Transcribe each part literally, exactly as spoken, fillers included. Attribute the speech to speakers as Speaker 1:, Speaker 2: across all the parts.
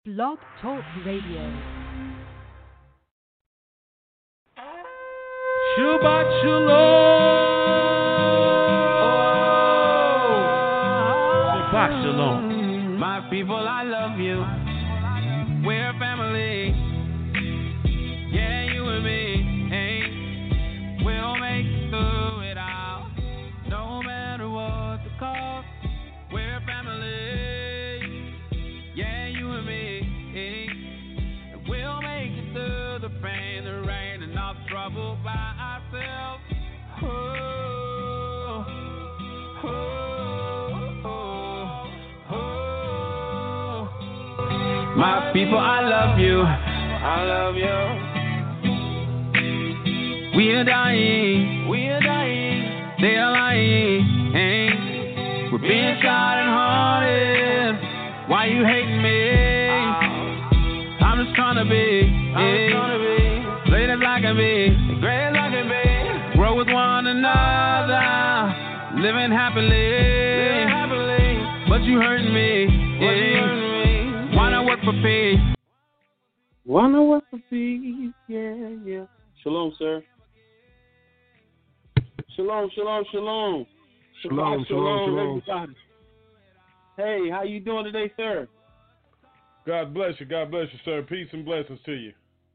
Speaker 1: Blog Talk Radio.
Speaker 2: Shabbat Shalom. Shabbat Shalom.
Speaker 3: My people, I love you. We're family. Yeah, you and me. Hey, we'll make it through it all. No matter what the cost. We're family. Yeah, you and me. Hey, and we'll make it through the pain, the rain, and all the trouble by ourselves. Oh, oh, oh, oh. My people, I love you. I love you. We are dying. We are dying. They are lying. Hey. We're being shot and haunted. Why you hating me? I'm just trying to be. I'm just trying to be. Great as I can be. Great as I can be. Grow with one another. Living happily. Living happily. But you hurting me. But you hurting me. Why not work for peace?
Speaker 4: Wanna work for peace, yeah, yeah. Shalom, sir. Shalom, shalom, shalom.
Speaker 2: Shalom, shalom, shalom.
Speaker 4: Everybody. Hey, how you doing today, sir?
Speaker 2: God bless you. God bless you, sir. Peace and blessings to you.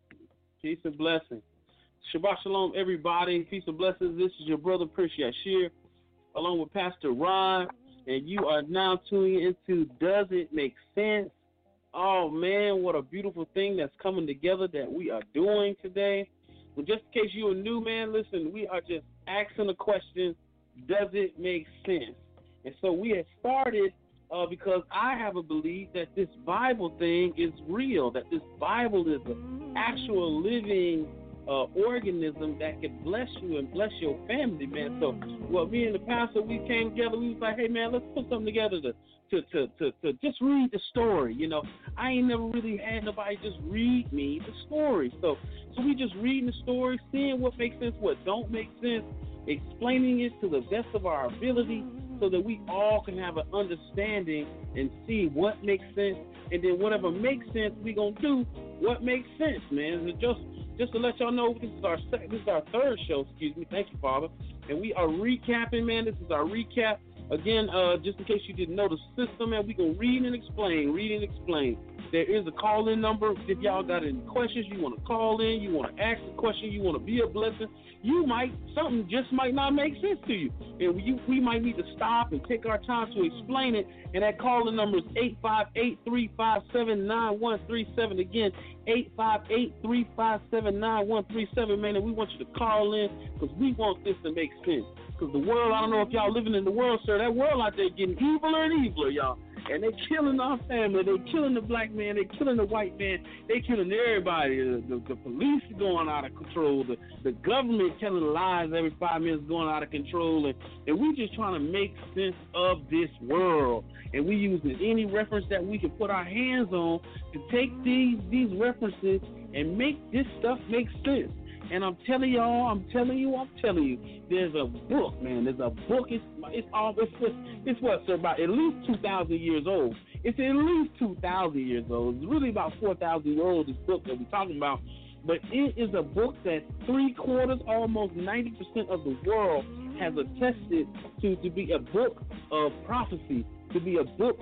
Speaker 4: Peace and blessings. Shabbat shalom, everybody. Peace and blessings. This is your brother, Prince Yashir, along with Pastor Ron, and you are now tuning into Does It Make Sense? Oh, man, what a beautiful thing that's coming together that we are doing today. Well, just in case you are new, man, listen, we are just asking the question, does it make sense? And so we have started uh, because I have a belief that this Bible thing is real, that this Bible is an actual living uh, organism that can bless you and bless your family, man. So, well, me and the pastor, we came together. We was like, hey, man, let's put something together to To, to, to, to just read the story, you know. I ain't never really had nobody just read me the story. So so we just reading the story, seeing what makes sense, what don't make sense, explaining it to the best of our ability so that we all can have an understanding and see what makes sense. And then whatever makes sense, we going to do what makes sense, man. And just just to let y'all know, this is our second, this is our third show, excuse me. Thank you, Father. And we are recapping, man. This is our recap. Again, uh, just in case you didn't know the system, man, we can read and explain, read and explain. There is a call-in number. If y'all got any questions, you want to call in, you want to ask a question, you want to be a blessing, you might, something just might not make sense to you. And you, we might need to stop and take our time to explain it. And that call-in number is eight five eight, three five seven, nine one three seven. Again, eight five eight, three five seven, nine one three seven, man. And we want you to call in because we want this to make sense. Because the world, I don't know if y'all living in the world, sir, that world out there getting eviler and eviler, y'all. And they killing our family. They killing the black man. They killing the white man. They killing everybody. The, the, the police are going out of control. The, the government telling lies every five minutes going out of control. And, and we just trying to make sense of this world. And we using any reference that we can put our hands on to take these these references and make this stuff make sense. And I'm telling y'all, I'm telling you, I'm telling you, there's a book, man. There's a book. It's it's all it's it's, it's what, sir? About at least two thousand years old. It's at least two thousand years old. It's really about four thousand years old. This book that we're talking about, but it is a book that three quarters, almost ninety percent of the world has attested to to be a book of prophecy, to be a book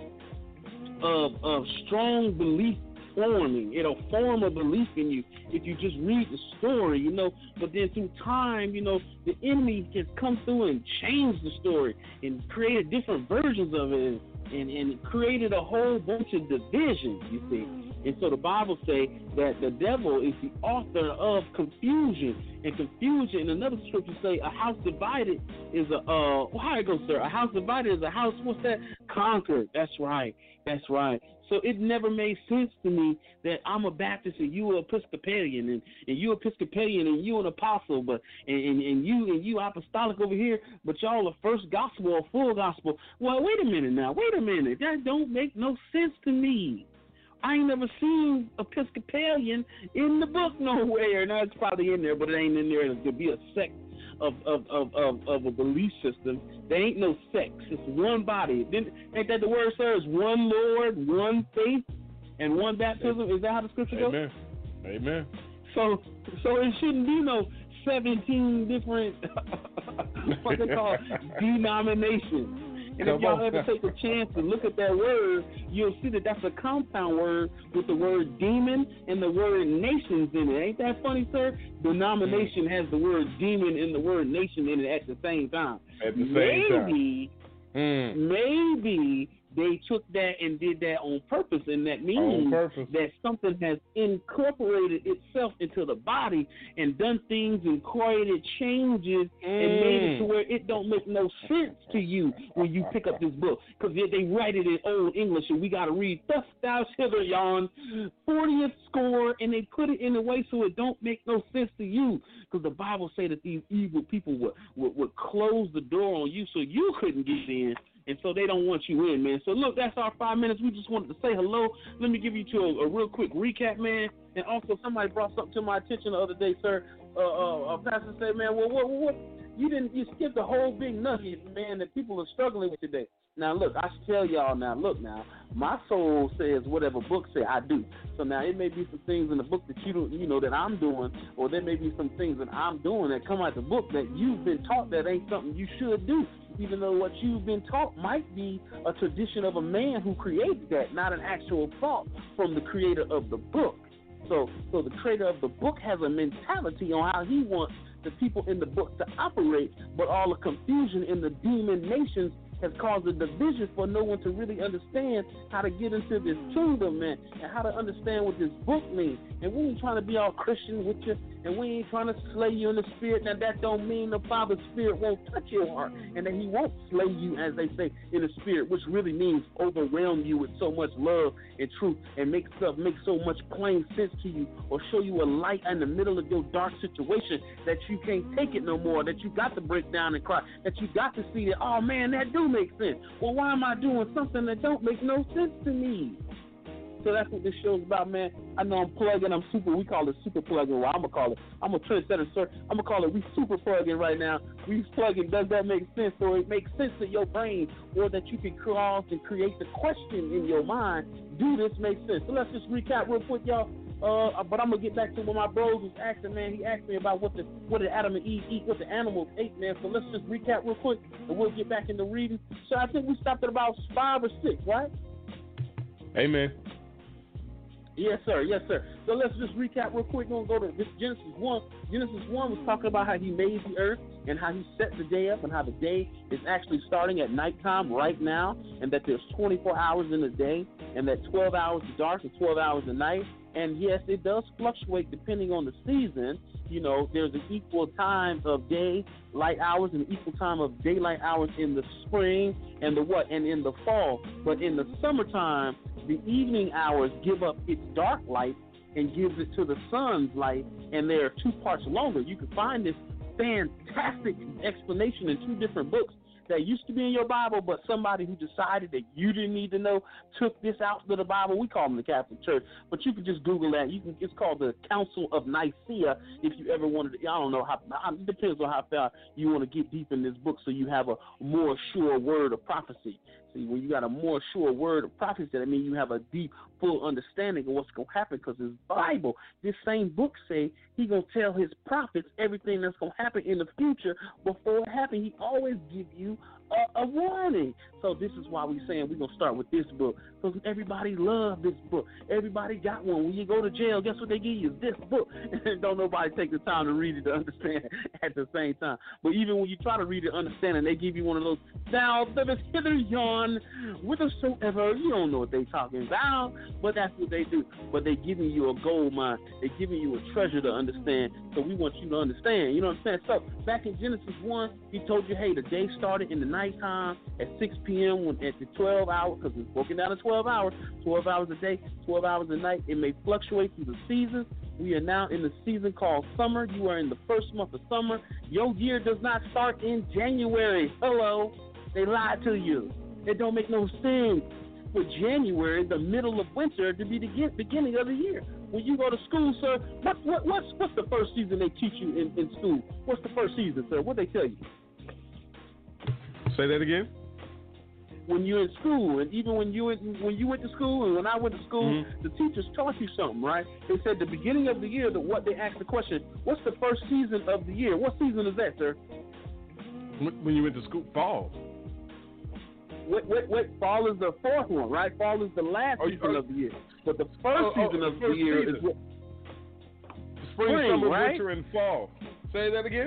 Speaker 4: of of strong belief. Forming. It'll form a belief in you if you just read the story, you know. But then through time, you know, the enemy has come through and changed the story and created different versions of it and, and, and created a whole bunch of divisions, you see. And so the Bible say that the devil is the author of confusion. And confusion, in another scripture say, a house divided is a, uh, well, how it goes, sir? A house divided is a house, what's that? Conquered. That's right. That's right. So it never made sense to me that I'm a Baptist and you are Episcopalian and, and you Episcopalian and you an apostle, but and, and, and you and you apostolic over here, but y'all a first gospel or full gospel. Well, wait a minute now. Wait a minute. That don't make no sense to me. I ain't never seen Episcopalian in the book nowhere. Now, it's probably in there, but it ain't in there to be a sect of of, of, of, of a belief system. There ain't no sects. It's one body. Then, ain't that the word, sir? It's one Lord, one faith. and one baptism. Is that how the scripture goes?
Speaker 2: Amen. Amen.
Speaker 4: So, so it shouldn't be no seventeen different what they call denominations. And
Speaker 2: Come
Speaker 4: if y'all
Speaker 2: on.
Speaker 4: ever take a chance to look at that word, you'll see that that's a compound word with the word demon and the word nations in it. Ain't that funny, sir? Denomination has the word demon and the word nation in it at the same time.
Speaker 2: At the same
Speaker 4: maybe,
Speaker 2: time. Mm.
Speaker 4: maybe they took that and did that on purpose, and that means that something has incorporated itself into the body and done things and created changes mm. and made it to where it don't make no sense to you when you pick up this book, because they, they write it in old English and we got to read thus thou hither yon fortieth score, and they put it in a way so it don't make no sense to you, because the Bible say that these evil people would, would, would close the door on you so you couldn't get in. And so they don't want you in, man. So, look, that's our five minutes. We just wanted to say hello. Let me give you to a, a real quick recap, man. And also, somebody brought something to my attention the other day, sir. Uh, uh, a pastor said, man, well, what, what, you didn't, you skipped the whole big nugget, man, that people are struggling with today. Now, look, I should tell y'all now, look now, my soul says whatever book say I do. So now it may be some things in the book that you don't, you know, that I'm doing, or there may be some things that I'm doing that come out the book that you've been taught that ain't something you should do, even though what you've been taught might be a tradition of a man who created that, not an actual thought from the creator of the book. So, so the creator of the book has a mentality on how he wants the people in the book to operate, but all the confusion in the demon nations has caused a division for no one to really understand how to get into this kingdom, man, and how to understand what this book means. And we ain't trying to be all Christian with you, and we ain't trying to slay you in the spirit. Now, that don't mean the Father's spirit won't touch your heart, and that he won't slay you, as they say, in the spirit, which really means overwhelm you with so much love and truth and make stuff make so much plain sense to you, or show you a light in the middle of your dark situation that you can't take it no more, that you got to break down and cry, that you got to see that, oh, man, that do make sense. Well, why am I doing something that don't make no sense to me? So that's what this show's about, man. I know I'm plugging. I'm super. We call it super plugging. Well, I'm gonna call it. I'm a trendsetter, sir. I'm gonna call it. We super plugging right now. We plugging. Does that make sense? So it makes sense to your brain, or that you can cross and create the question in your mind. Do this make sense? So let's just recap real quick, y'all. Uh, but I'm gonna get back to what my bros was asking, man. He asked me about what the what did Adam and Eve eat, what the animals ate, man. So let's just recap real quick, and we'll get back into reading. So I think we stopped at about five or six, right?
Speaker 2: Amen.
Speaker 4: Yes, sir. Yes, sir. So let's just recap real quick. We're going to go to this Genesis one. Genesis one was talking about how he made the earth and how he set the day up and how the day is actually starting at nighttime right now, and that there's twenty-four hours in a day and that twelve hours is dark and twelve hours at night. And, yes, it does fluctuate depending on the season. You know, there's an equal time of day, light hours, and an equal time of daylight hours in the spring and the what? And in the fall. But in the summertime, the evening hours give up its dark light and gives it to the sun's light, and they are two parts longer. You can find this fantastic explanation in two different books that used to be in your Bible, but somebody who decided that you didn't need to know took this out of the Bible. We call them the Catholic Church, but you can just Google that. You can. It's called the Council of Nicaea. If you ever wanted to, I don't know how. It depends on how far you want to get deep in this book, so you have a more sure word of prophecy. See, when you got a more sure word of prophecy, that means you have a deep, full understanding of what's going to happen, because this Bible, this same book say he going to tell his prophets everything that's going to happen in the future before it happens. He always give you a, a warning. So this is why we're saying we're going to start with this book, because everybody loves this book. Everybody got one. When you go to jail, guess what they give you? This book. And don't nobody take the time to read it to understand it at the same time. But even when you try to read it, understand it, they give you one of those, thou livest hither yon, whithersoever. You don't know what they talking about, but that's what they do. But they giving you a gold mine. They giving you a treasure to understand. So we want you to understand. You know what I'm saying? So back in Genesis one, he told you, hey, the day started in the nighttime at six p.m. when at the twelve hours, because it's broken down to twelve hours, twelve hours a day, twelve hours a night. It may fluctuate through the seasons. We are now in the season called summer. You are in the first month of summer. Your year does not start in January. Hello. They lied to you. It don't make no sense for January, the middle of winter, to be the beginning of the year. When you go to school, sir, what, what, what's, what's the first season they teach you in, in school? What's the first season, sir? What they tell you?
Speaker 2: Say that again.
Speaker 4: when you're in school, and even when you went, when you went to school, and when I went to school,
Speaker 2: Mm-hmm.
Speaker 4: the teachers taught you something, right? They said the beginning of the year, that what they asked the question, what's the first season of the year? What season is that, sir?
Speaker 2: When you went to school, fall.
Speaker 4: Wait, wait, wait. Fall is the fourth one, right? Fall is the last
Speaker 2: Oh,
Speaker 4: season
Speaker 2: oh,
Speaker 4: of the year. But the first
Speaker 2: oh, oh,
Speaker 4: season
Speaker 2: the
Speaker 4: of the
Speaker 2: first
Speaker 4: year
Speaker 2: season.
Speaker 4: is what?
Speaker 2: Spring,
Speaker 4: Spring,
Speaker 2: summer,
Speaker 4: right?
Speaker 2: winter, and fall. Say that again.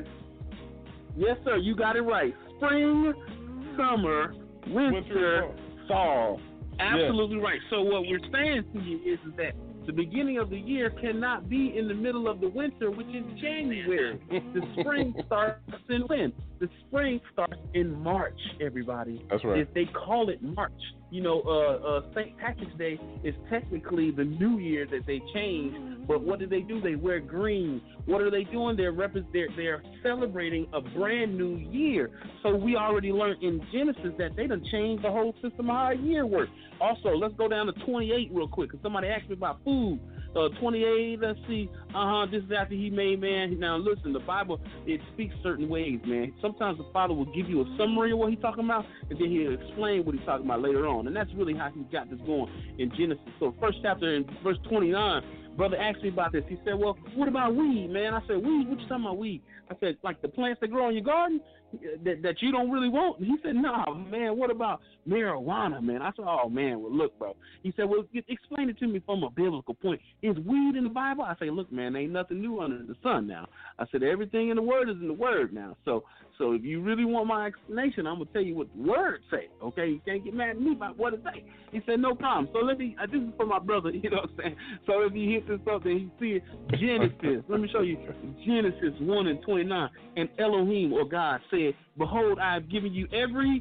Speaker 4: Yes, sir. You got it right. Spring, summer, winter,
Speaker 2: Winter and
Speaker 4: fall. Absolutely right. So what we're saying to you is, is that the beginning of the year cannot be in the middle of the winter, which is January. The spring starts in when? The spring starts in March, everybody.
Speaker 2: That's right.
Speaker 4: If they call it March. You know, uh, uh, Saint Patrick's Day is technically the New Year that they changed, but what do they do? They wear green. What are they doing? They're repre- they're, they're celebrating a brand new year. So we already learned in Genesis that they done changed the whole system of how a year works. Also, let's go down to twenty-eight real quick, because somebody asked me about food. Uh, twenty-eight, let's see. Uh-huh, this is after he made man. Now, listen, the Bible, it speaks certain ways, man. Sometimes the Father will give you a summary of what he's talking about, and then he'll explain what he's talking about later on. And that's really how he got this going in Genesis. So first chapter in verse twenty-nine, brother asked me about this. He said, well, what about weed, man? I said, weed? What you talking about weed? I said, like the plants that grow in your garden that, that you don't really want? And he said, no, nah, man, what about marijuana, man? I said, oh, man, well, look, bro. He said, well, explain it to me from a biblical point. Is weed in the Bible? I say, look, man, ain't nothing new under the sun now. I said, everything in the Word is in the Word now. So so if you really want my explanation, I'm going to tell you what the Word say, okay? You can't get mad at me about what it say. He said, no problem. So let me, uh, this is for my brother, you know what I'm saying? So if you hit this up and you see it, Genesis, let me show you, Genesis one and twenty-nine, and Elohim, or God, said, behold, I have given you every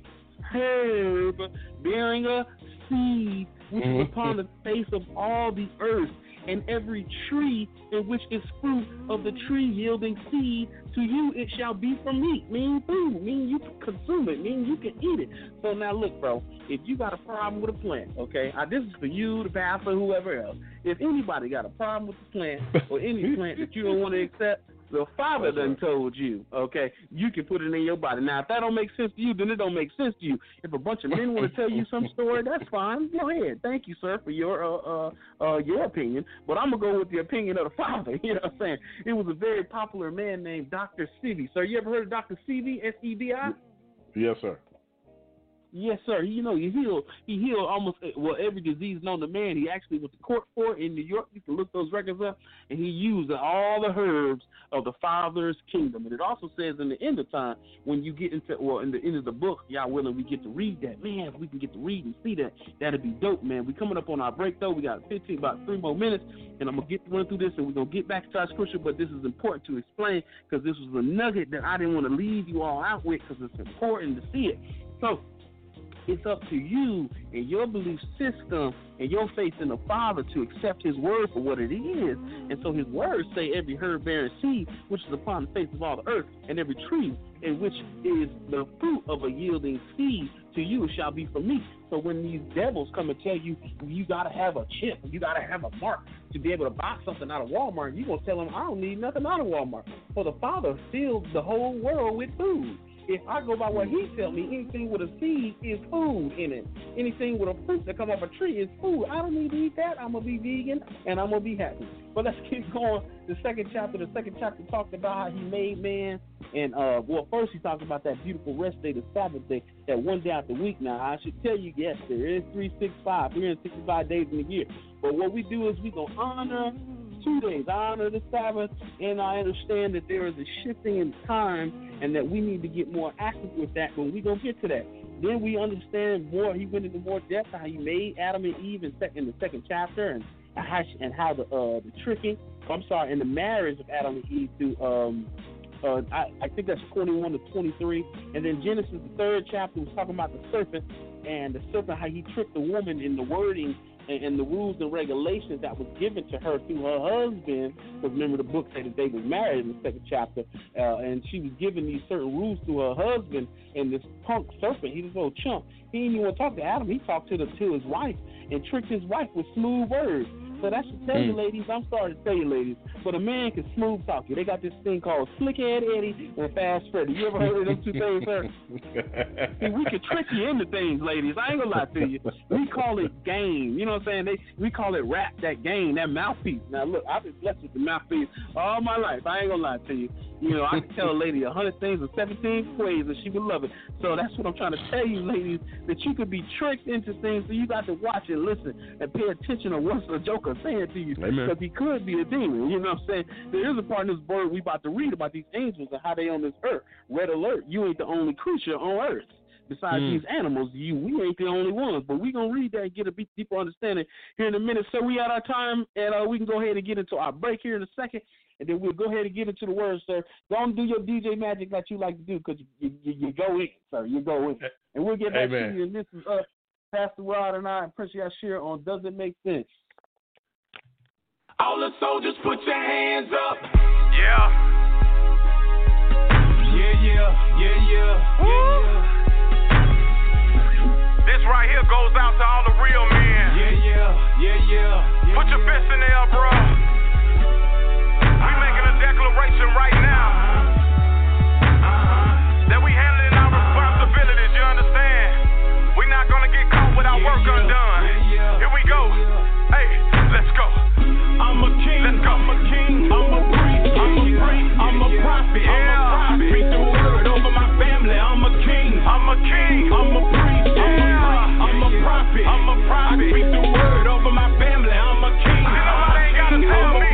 Speaker 4: herb bearing a seed, which is upon the face of all the earth, and every tree in which is fruit of the tree yielding seed, to you it shall be for meat, meaning food, meaning you can consume it, meaning you can eat it. So now look, bro, if you got a problem with a plant, okay, I, this is for you, the pastor, whoever else. If anybody got a problem with the plant or any plant that you don't want to accept, the Father done told you, okay, you can put it in your body. Now, if that don't make sense to you, then it don't make sense to you. If a bunch of men want to tell you some story, that's fine. Go ahead. Thank you, sir, for your uh, uh, uh, your opinion. But I'm going to go with the opinion of the Father. You know what I'm saying? It was a very popular man named Doctor Sebi. Sir, you ever heard of Doctor Sebi, S E B I?
Speaker 2: Yes, sir.
Speaker 4: Yes, sir. You know, he healed. He healed almost well every disease known to man. He actually went to court for it in New York. You can look those records up, and he used all the herbs of the Father's kingdom. And it also says in the end of time, when you get into, well, in the end of the book, y'all willing, we get to read that. Man, if we can get to read and see that, that'd be dope, man. We coming up on our break though. We got fifteen, about three more minutes, and I'm gonna get to run through this, and we're gonna get back to our scripture. But this is important to explain because this was a nugget that I didn't want to leave you all out with because it's important to see it. So. It's up to you and your belief system and your faith in the Father to accept His word for what it is. And so His words say every herb bearing seed, which is upon the face of all the earth, and every tree, in which is the fruit of a yielding seed, to you shall be for meat. So when these devils come and tell you, you got to have a chip, you got to have a mark to be able to buy something out of Walmart, you're going to tell them, I don't need nothing out of Walmart. For the Father fills the whole world with food. If I go by what he tells me, anything with a seed is food in it. Anything with a fruit that come off a tree is food. I don't need to eat that. I'm going to be vegan, and I'm going to be happy. But let's keep going. The second chapter, the second chapter talked about how he made man. And, uh, well, first he talked about that beautiful rest day, the Sabbath day, that one day out the week. Now, I should tell you, yes, there is three sixty-five, three hundred sixty-five days in a year. But what we do is we going to honor two days, honor the Sabbath, and I understand that there is a shifting in time and that we need to get more active with that, but we're going to get to that. Then we understand more, he went into more depth how he made Adam and Eve in, sec- in the second chapter and how, and how the uh, the tricking, I'm sorry, and the marriage of Adam and Eve to, um, uh, I, I think that's twenty-one to twenty-three. And then Genesis, the third chapter, was talking about the serpent, and the serpent, how he tricked the woman in the wording and, and the rules and regulations that was given to her through her husband. Because remember, the book said that they was married in the second chapter, uh, and she was given these certain rules to her husband. And this punk serpent, he was a little chump. He didn't even want to talk to Adam. He talked to the to his wife and tricked his wife with smooth words. So that should tell mm. you, ladies. I'm sorry to tell you, ladies, but a man can smooth talk you. They got this thing called Slickhead Eddie and Fast Freddy. You ever heard of those two things, sir? See, we can trick you into things, ladies. I ain't gonna lie to you. We call it game. You know what I'm saying? They we call it rap, that game, that mouthpiece. Now look, I've been blessed with the mouthpiece all my life. I ain't gonna lie to you. You know, I can tell a lady a hundred things in seventeen ways and she would love it. So that's what I'm trying to tell you, ladies, that you could be tricked into things. So you got to watch and listen and pay attention to what the Joker saying to you, because he could be a demon. You know what I'm saying? There is a part in this book we about to read about these angels and how they on this earth. Red alert! You ain't the only creature on earth. Besides mm. these animals, you we ain't the only ones. But we gonna read that and get a bit deeper understanding here in a minute. So we at our time, and uh, we can go ahead and get into our break here in a second. And then we'll go ahead and get into the words, sir. Go on and do your D J magic that you like to do, because you, you, you go in, sir. You go in. And we'll get back Amen. to you. And this is us, Pastor Rod and I, and Prince Yashir on Does It Make Sense?
Speaker 3: All the soldiers, put your hands up. Yeah. Yeah, yeah, yeah, yeah, yeah, yeah. This right here goes out to all the real men. Yeah, yeah, yeah, yeah. yeah put your yeah. fist in there, bro. We making a declaration right now uh-huh. that we handling our responsibilities, you understand? We're not gonna get caught with our yeah, work yeah, undone. Yeah, yeah, Here we go. Yeah. Hey, let's go. I'm a king, let's go. I'm a king, I'm a priest, I'm a priest, I'm a prophet, yeah. I'm a prophet. Speak the word over my family. I'm a king, I'm a king, I'm a priest, yeah. I'm a prophet, I'm a prophet. I speak the word over my family. I'm a king. Nobody ain't gotta tell me.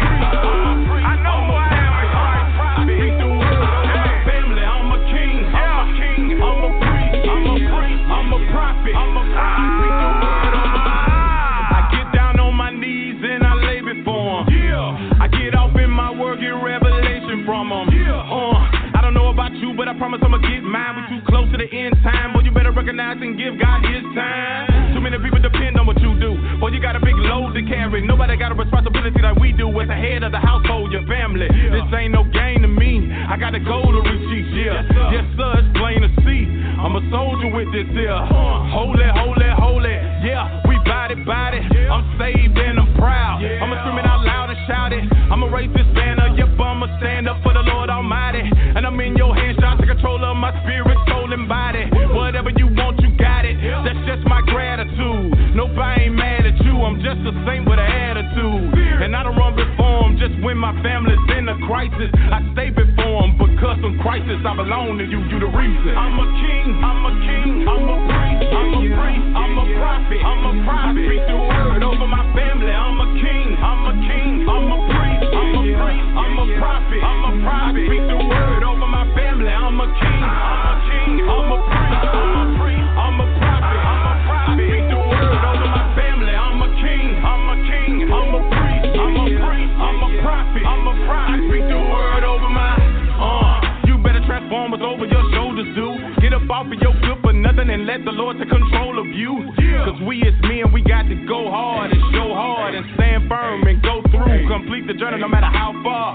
Speaker 3: I know who I am in Christ. I speak the word over my family. I'm a king, I'm a king, I'm a priest, I'm a priest, I'm a prophet, I'm a prophet. I speak the word over my I get down on my knees and I lay before him. Yeah. I get off in my word, get revelation from him. Yeah. Uh, I don't know about you, but I promise I'ma get mine. We too close to the end time, boy, you better recognize and give God his time. Too many people depend on what you do. Boy, you got a big load to carry. Nobody got a responsibility like we do as the head of the household, your family. Yeah. This ain't no game to me. I got a goal to reach, yeah. Yes, sir, yes, sir it's plain to see. I'm a soldier with this here. Uh, holy, holy, holy. Yeah, we body, body. Yeah. I'm saved and I'm proud. Yeah. I'ma scream it out loud and shout it. I'ma raise this banner. Yep, I'ma stand up for the Lord Almighty. And I'm in your hands, trying to control of my spirit, soul, and body. Whatever you want, you got it. Yeah. That's just my gratitude. Nobody ain't mad at you. I'm just the same with an attitude. And I don't run before them just when my family's in a crisis. I stay before them because in crisis I belong to you. You the reason. I'm a king. I'm a king. I'm a priest. I'm a priest. I'm a prophet. I'm a prophet. I speak the word over my family. I'm a king. I'm a king. I'm a priest. I'm a priest. I'm a prophet. I'm a prophet. I speak the word over my family. I'm a king. I'm a king. I'm a priest. I'm a priest. I'm a prophet. I'm a prophet. I speak the word over my family. I'm a king. I'm a king. I'm a priest. I'm a priest. I'm a prophet. I'm a prophet. I speak the word over my. Uh, you better transform us over your shoulders, dude. Get up off of your good for nothing and let the Lord take control of you. Yeah. Cause we as men, we got to go hard and show hard and stand firm and go through. Complete the journey no matter how far.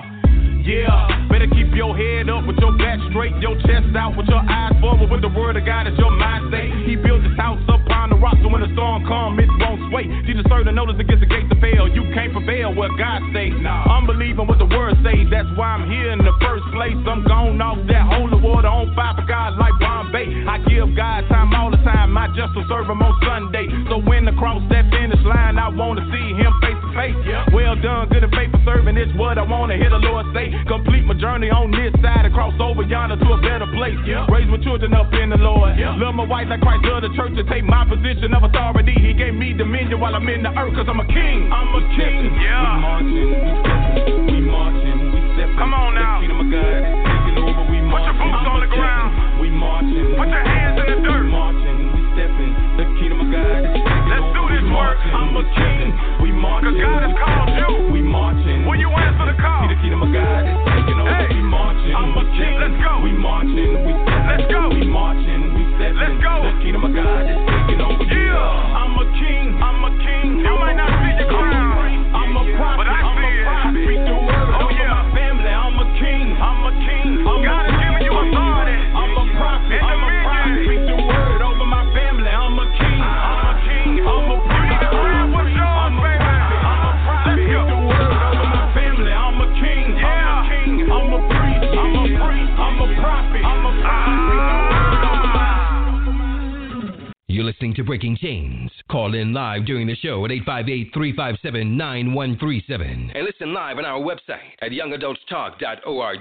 Speaker 3: Yeah, better keep your head up with your back straight, your chest out with your eyes forward with the word of God as your mind state. He built his house upon the rock, so when the storm comes, it won't sway. Jesus served the notice against the gates to fail. You can't prevail where God stays. Nah. I'm believing what the word says. That's why I'm here in the first place. I'm gone off that holy water on fire for God like Bombay. I give God time all the time. My just will serve him on Sunday. So when the cross that finish line, I want to see him face to face. Yep. Well done, good and faithful serving is what I want to hear the Lord say. Complete my journey on this side and cross over yonder to a better place. Yep. Raise my children up in the Lord. Yep. Love my wife like Christ loved the church and take my position of authority. He gave me dominion while I'm in the earth cause I'm a king. I'm a king. Yeah. We marching, we stepping, we marching, we stepping. Come on now. The kingdom of God is taking over. We marching. Put your boots on the ground. We marching. Put your hands in the dirt. We marching, we stepping. The kingdom of God is taking over. Let's do this work. I'm a king. We marching. Cause God has called you. We marching. Will you answer the call? See the kingdom of God is taking over. Hey. We marching. I'm a king. Let's go. We marching. We stepping. Let's go. We marching. We stepping. Let's go. The kingdom of God is taking over. Yeah. I'm a king. I'm a king. You might not see your crown. I'm a prophet. But I
Speaker 5: breaking chains. Call in live during the show at eight five eight, three five seven, nine one three seven. And listen live on our website at young adults talk dot org.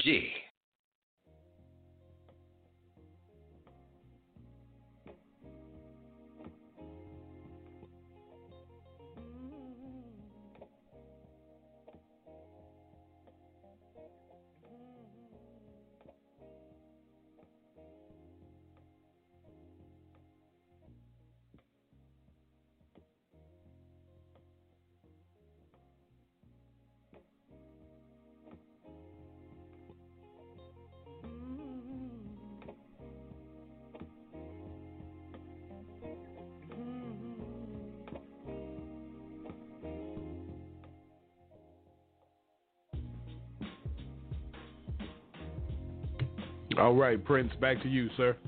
Speaker 2: All right, Prince, back to you, sir.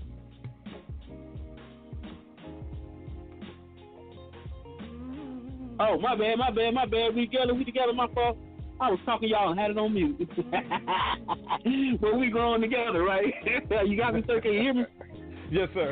Speaker 4: Oh, my bad, my bad, my bad. We together, we together, my fault. I was talking y'all and had it on mute. But we growing together, right? You got me, sir? Can you hear me?
Speaker 2: Yes, sir.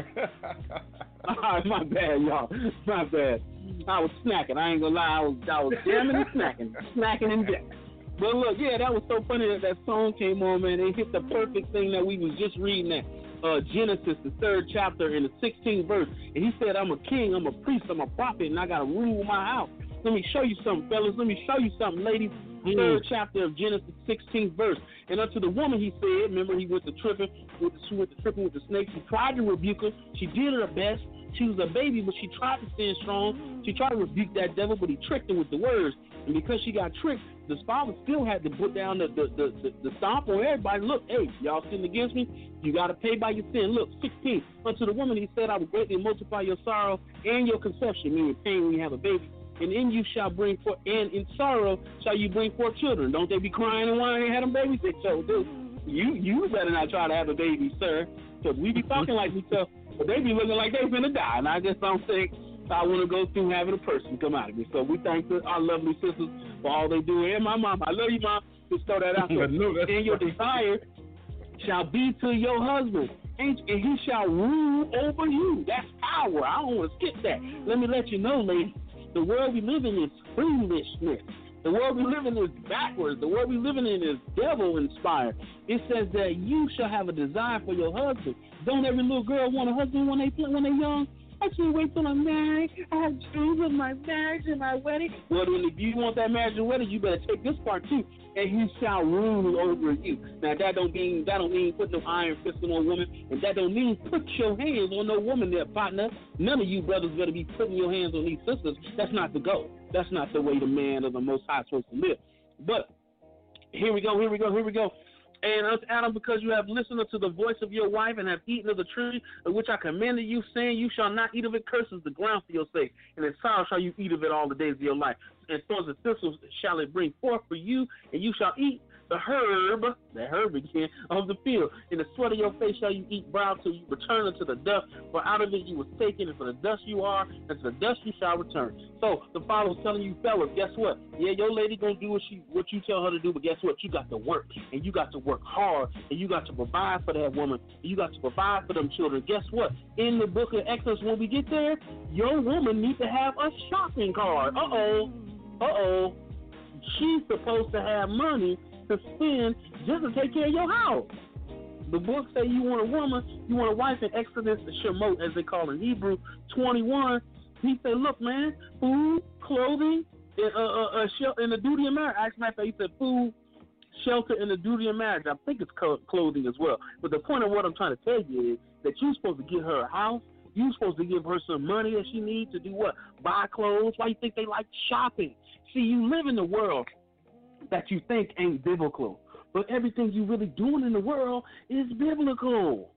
Speaker 4: All right, my bad, y'all. My bad. I was snacking. I ain't gonna lie. I was, I was jamming and snacking, snacking and jamming. But look, yeah, that was so funny that that song came on, man. It hit the perfect thing that we was just reading at uh, Genesis, the third chapter, in the sixteenth verse. And he said, I'm a king, I'm a priest, I'm a prophet, and I got to rule my house. Let me show you something, fellas. Let me show you something, ladies. Mm. Third chapter of Genesis, sixteenth verse. And unto the woman he said, remember he went to tripping, with the, she went to tripping with the snake. He tried to rebuke her. She did her best. She was a baby, but she tried to stand strong. She tried to rebuke that devil, but he tricked her with the words. And because she got tricked, the father still had to put down the the, the, the, the stomp on everybody. Look, hey, y'all sinning against me. You got to pay by your sin. Look, sixteen. Unto the woman he said, I will greatly multiply your sorrow and your conception, meaning pain when you have a baby. And in you shall bring forth, and in sorrow shall you bring forth children. Don't they be crying and whining and had them babies? They so do. You you better not try to have a baby, sir. Because we be talking like we tough, but they be looking like they finna die. And I just don't think I want to go through having a person come out of me. So we thank our lovely sisters for all they do. And my mom, I love you, Mom. Just throw that out there. And your desire shall be to your husband, and, and he shall rule over you. That's power. I don't want to skip that. Let me let you know, ladies, the world we live in is foolishness. The world we live in is backwards. The world we live in is devil-inspired. It says that you shall have a desire for your husband. Don't every little girl want a husband when they when they're young? I can't wait till I'm married. I have dreams of my marriage and my wedding. Well, then if you want that marriage and wedding, you better take this part too. And he shall rule over you. Now that don't mean that don't mean put no iron fist on a woman, and that don't mean put your hands on no woman there, partner. None of you brothers better be putting your hands on these sisters. That's not the goal. That's not the way the man of the Most High is supposed to live. But here we go, here we go, here we go. And unto Adam, because you have listened to the voice of your wife and have eaten of the tree of which I commanded you, saying, you shall not eat of it, curses the ground for your sake, and in sorrow shall you eat of it all the days of your life. And thorns and thistles shall it bring forth for you, and you shall eat the herb, the herb again, of the field. In the sweat of your face shall you eat brown till you return unto the dust, for out of it you was taken, and for the dust you are, and to the dust you shall return. So the Father was telling you, fellas, guess what? Yeah, your lady gonna do what she, what you tell her to do, but guess what? You got to work, and you got to work hard, and you got to provide for that woman, and you got to provide for them children. Guess what? In the book of Exodus, when we get there, your woman needs to have a shopping cart. Uh-oh. Uh-oh. She's supposed to have money to spend just to take care of your house. The book say you want a woman, you want a wife. In Exodus, the Shemot, as they call it in Hebrew, twenty-one, he said, look, man, food, clothing, and, uh, uh, uh, shel- and the duty of marriage. Actually, he said food, shelter, and the duty of marriage. I think it's co- clothing as well. But the point of what I'm trying to tell you is that you're supposed to get her a house. You're supposed to give her some money that she needs to do what? Buy clothes. Why you think they like shopping? See, you live in the world that you think ain't biblical, but everything you really doing in the world is biblical.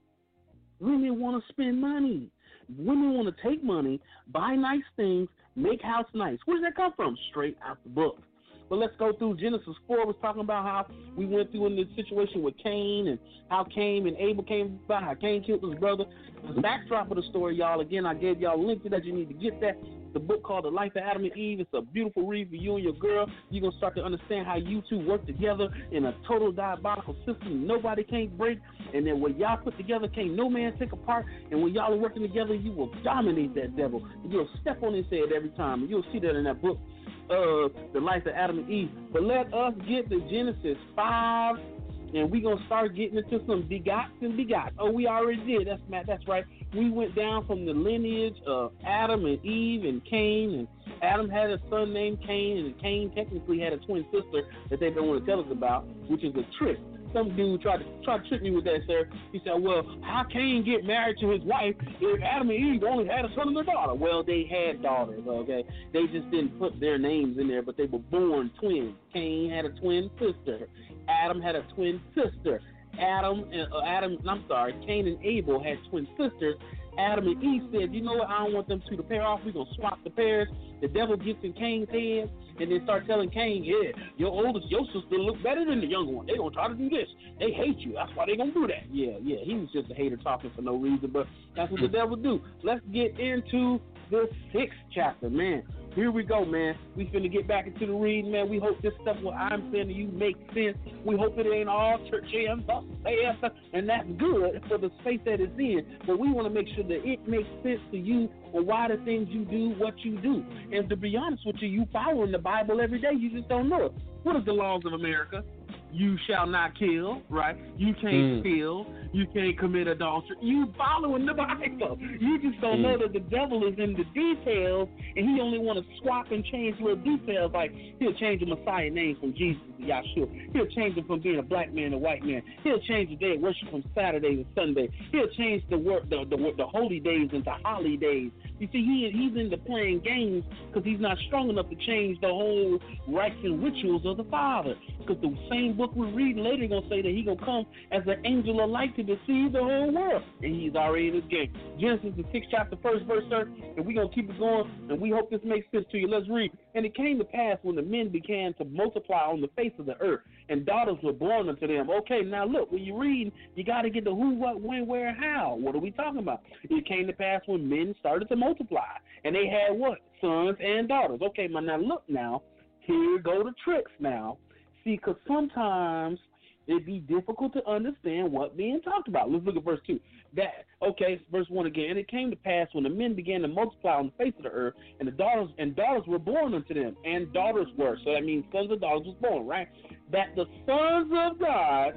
Speaker 4: Women want to spend money. Women want to take money, buy nice things, make house nice. Where does that come from? Straight out the book. But let's go through Genesis four. Was talking about how we went through in the situation with Cain and how Cain and Abel came about, how Cain killed his brother. The backdrop of the story, y'all, again, I gave y'all a link to that. You need to get that. the book called The Life of Adam and Eve. It's a beautiful read for you and your girl. You're going to start to understand how you two work together in a total diabolical system nobody can't break. And then what y'all put together can't no man take apart. And when y'all are working together, you will dominate that devil. And you'll step on his head every time. And you'll see that in that book, uh, The Life of Adam and Eve. But let us get to Genesis five. And we're going to start getting into some begots and begots. Oh, we already did. That's Matt. That's right. We went down from the lineage of Adam and Eve and Cain. And Adam had a son named Cain. And Cain technically had a twin sister that they don't want to tell us about, which is a trick. Some dude tried to try to trick me with that, sir. He said, well, how Cain get married to his wife if Adam and Eve only had a son and a daughter? Well, they had daughters, okay? They just didn't put their names in there, but they were born twins. Cain had a twin sister. Adam had a twin sister. Adam, uh, Adam, I'm sorry, Cain and Abel had twin sisters. Adam and Eve said, you know what, I don't want them two to pair off. We're going to swap the pairs. The devil gets in Cain's head and then start telling Cain, yeah, your oldest, your sister look better than the younger one. They're going to try to do this. They hate you. That's why they're going to do that. Yeah, yeah, he was just a hater talking for no reason, but that's what the devil do. Let's get into the sixth chapter, man. Here we go, man. We finna get back into the reading, man. We hope this stuff, what I'm saying to you, makes sense. We hope it ain't all churchy and thus saith, and that's good for the space that it's in. But we want to make sure that it makes sense to you or why the things you do, what you do. And to be honest with you, you following the Bible every day. You just don't know it. What are the laws of America? You shall not kill, right? You can't mm. steal. You can't commit adultery. You following the Bible. You just don't mm. know that the devil is in the details, and he only want to swap and change little details. Like he'll change the Messiah name from Jesus to Yahshua. He'll change it from being a black man to white man. He'll change the day of worship from Saturday to Sunday. He'll change the work, the, the, the holy days into holidays. You see, he he's into playing games because he's not strong enough to change the whole rites and rituals of the Father. Because the same book we're reading later going to say that he's going to come as an angel of light to deceive the whole world. And he's already in this game. Genesis, the sixth chapter, first verse, sir. And we're going to keep it going. And we hope this makes sense to you. Let's read. And it came to pass when the men began to multiply on the face of the earth, and daughters were born unto them. Okay, now look, when you read, you got to get the who, what, when, where, how. What are we talking about? It came to pass when men started to multiply, and they had what? Sons and daughters. Okay, now, now look now. Here go the tricks now. See, because sometimes it'd be difficult to understand what being talked about. Let's look at verse two. That okay, verse one again. And it came to pass when the men began to multiply on the face of the earth, and the daughters and daughters were born unto them, and daughters were. So that means sons and daughters was born, right? That the sons of God,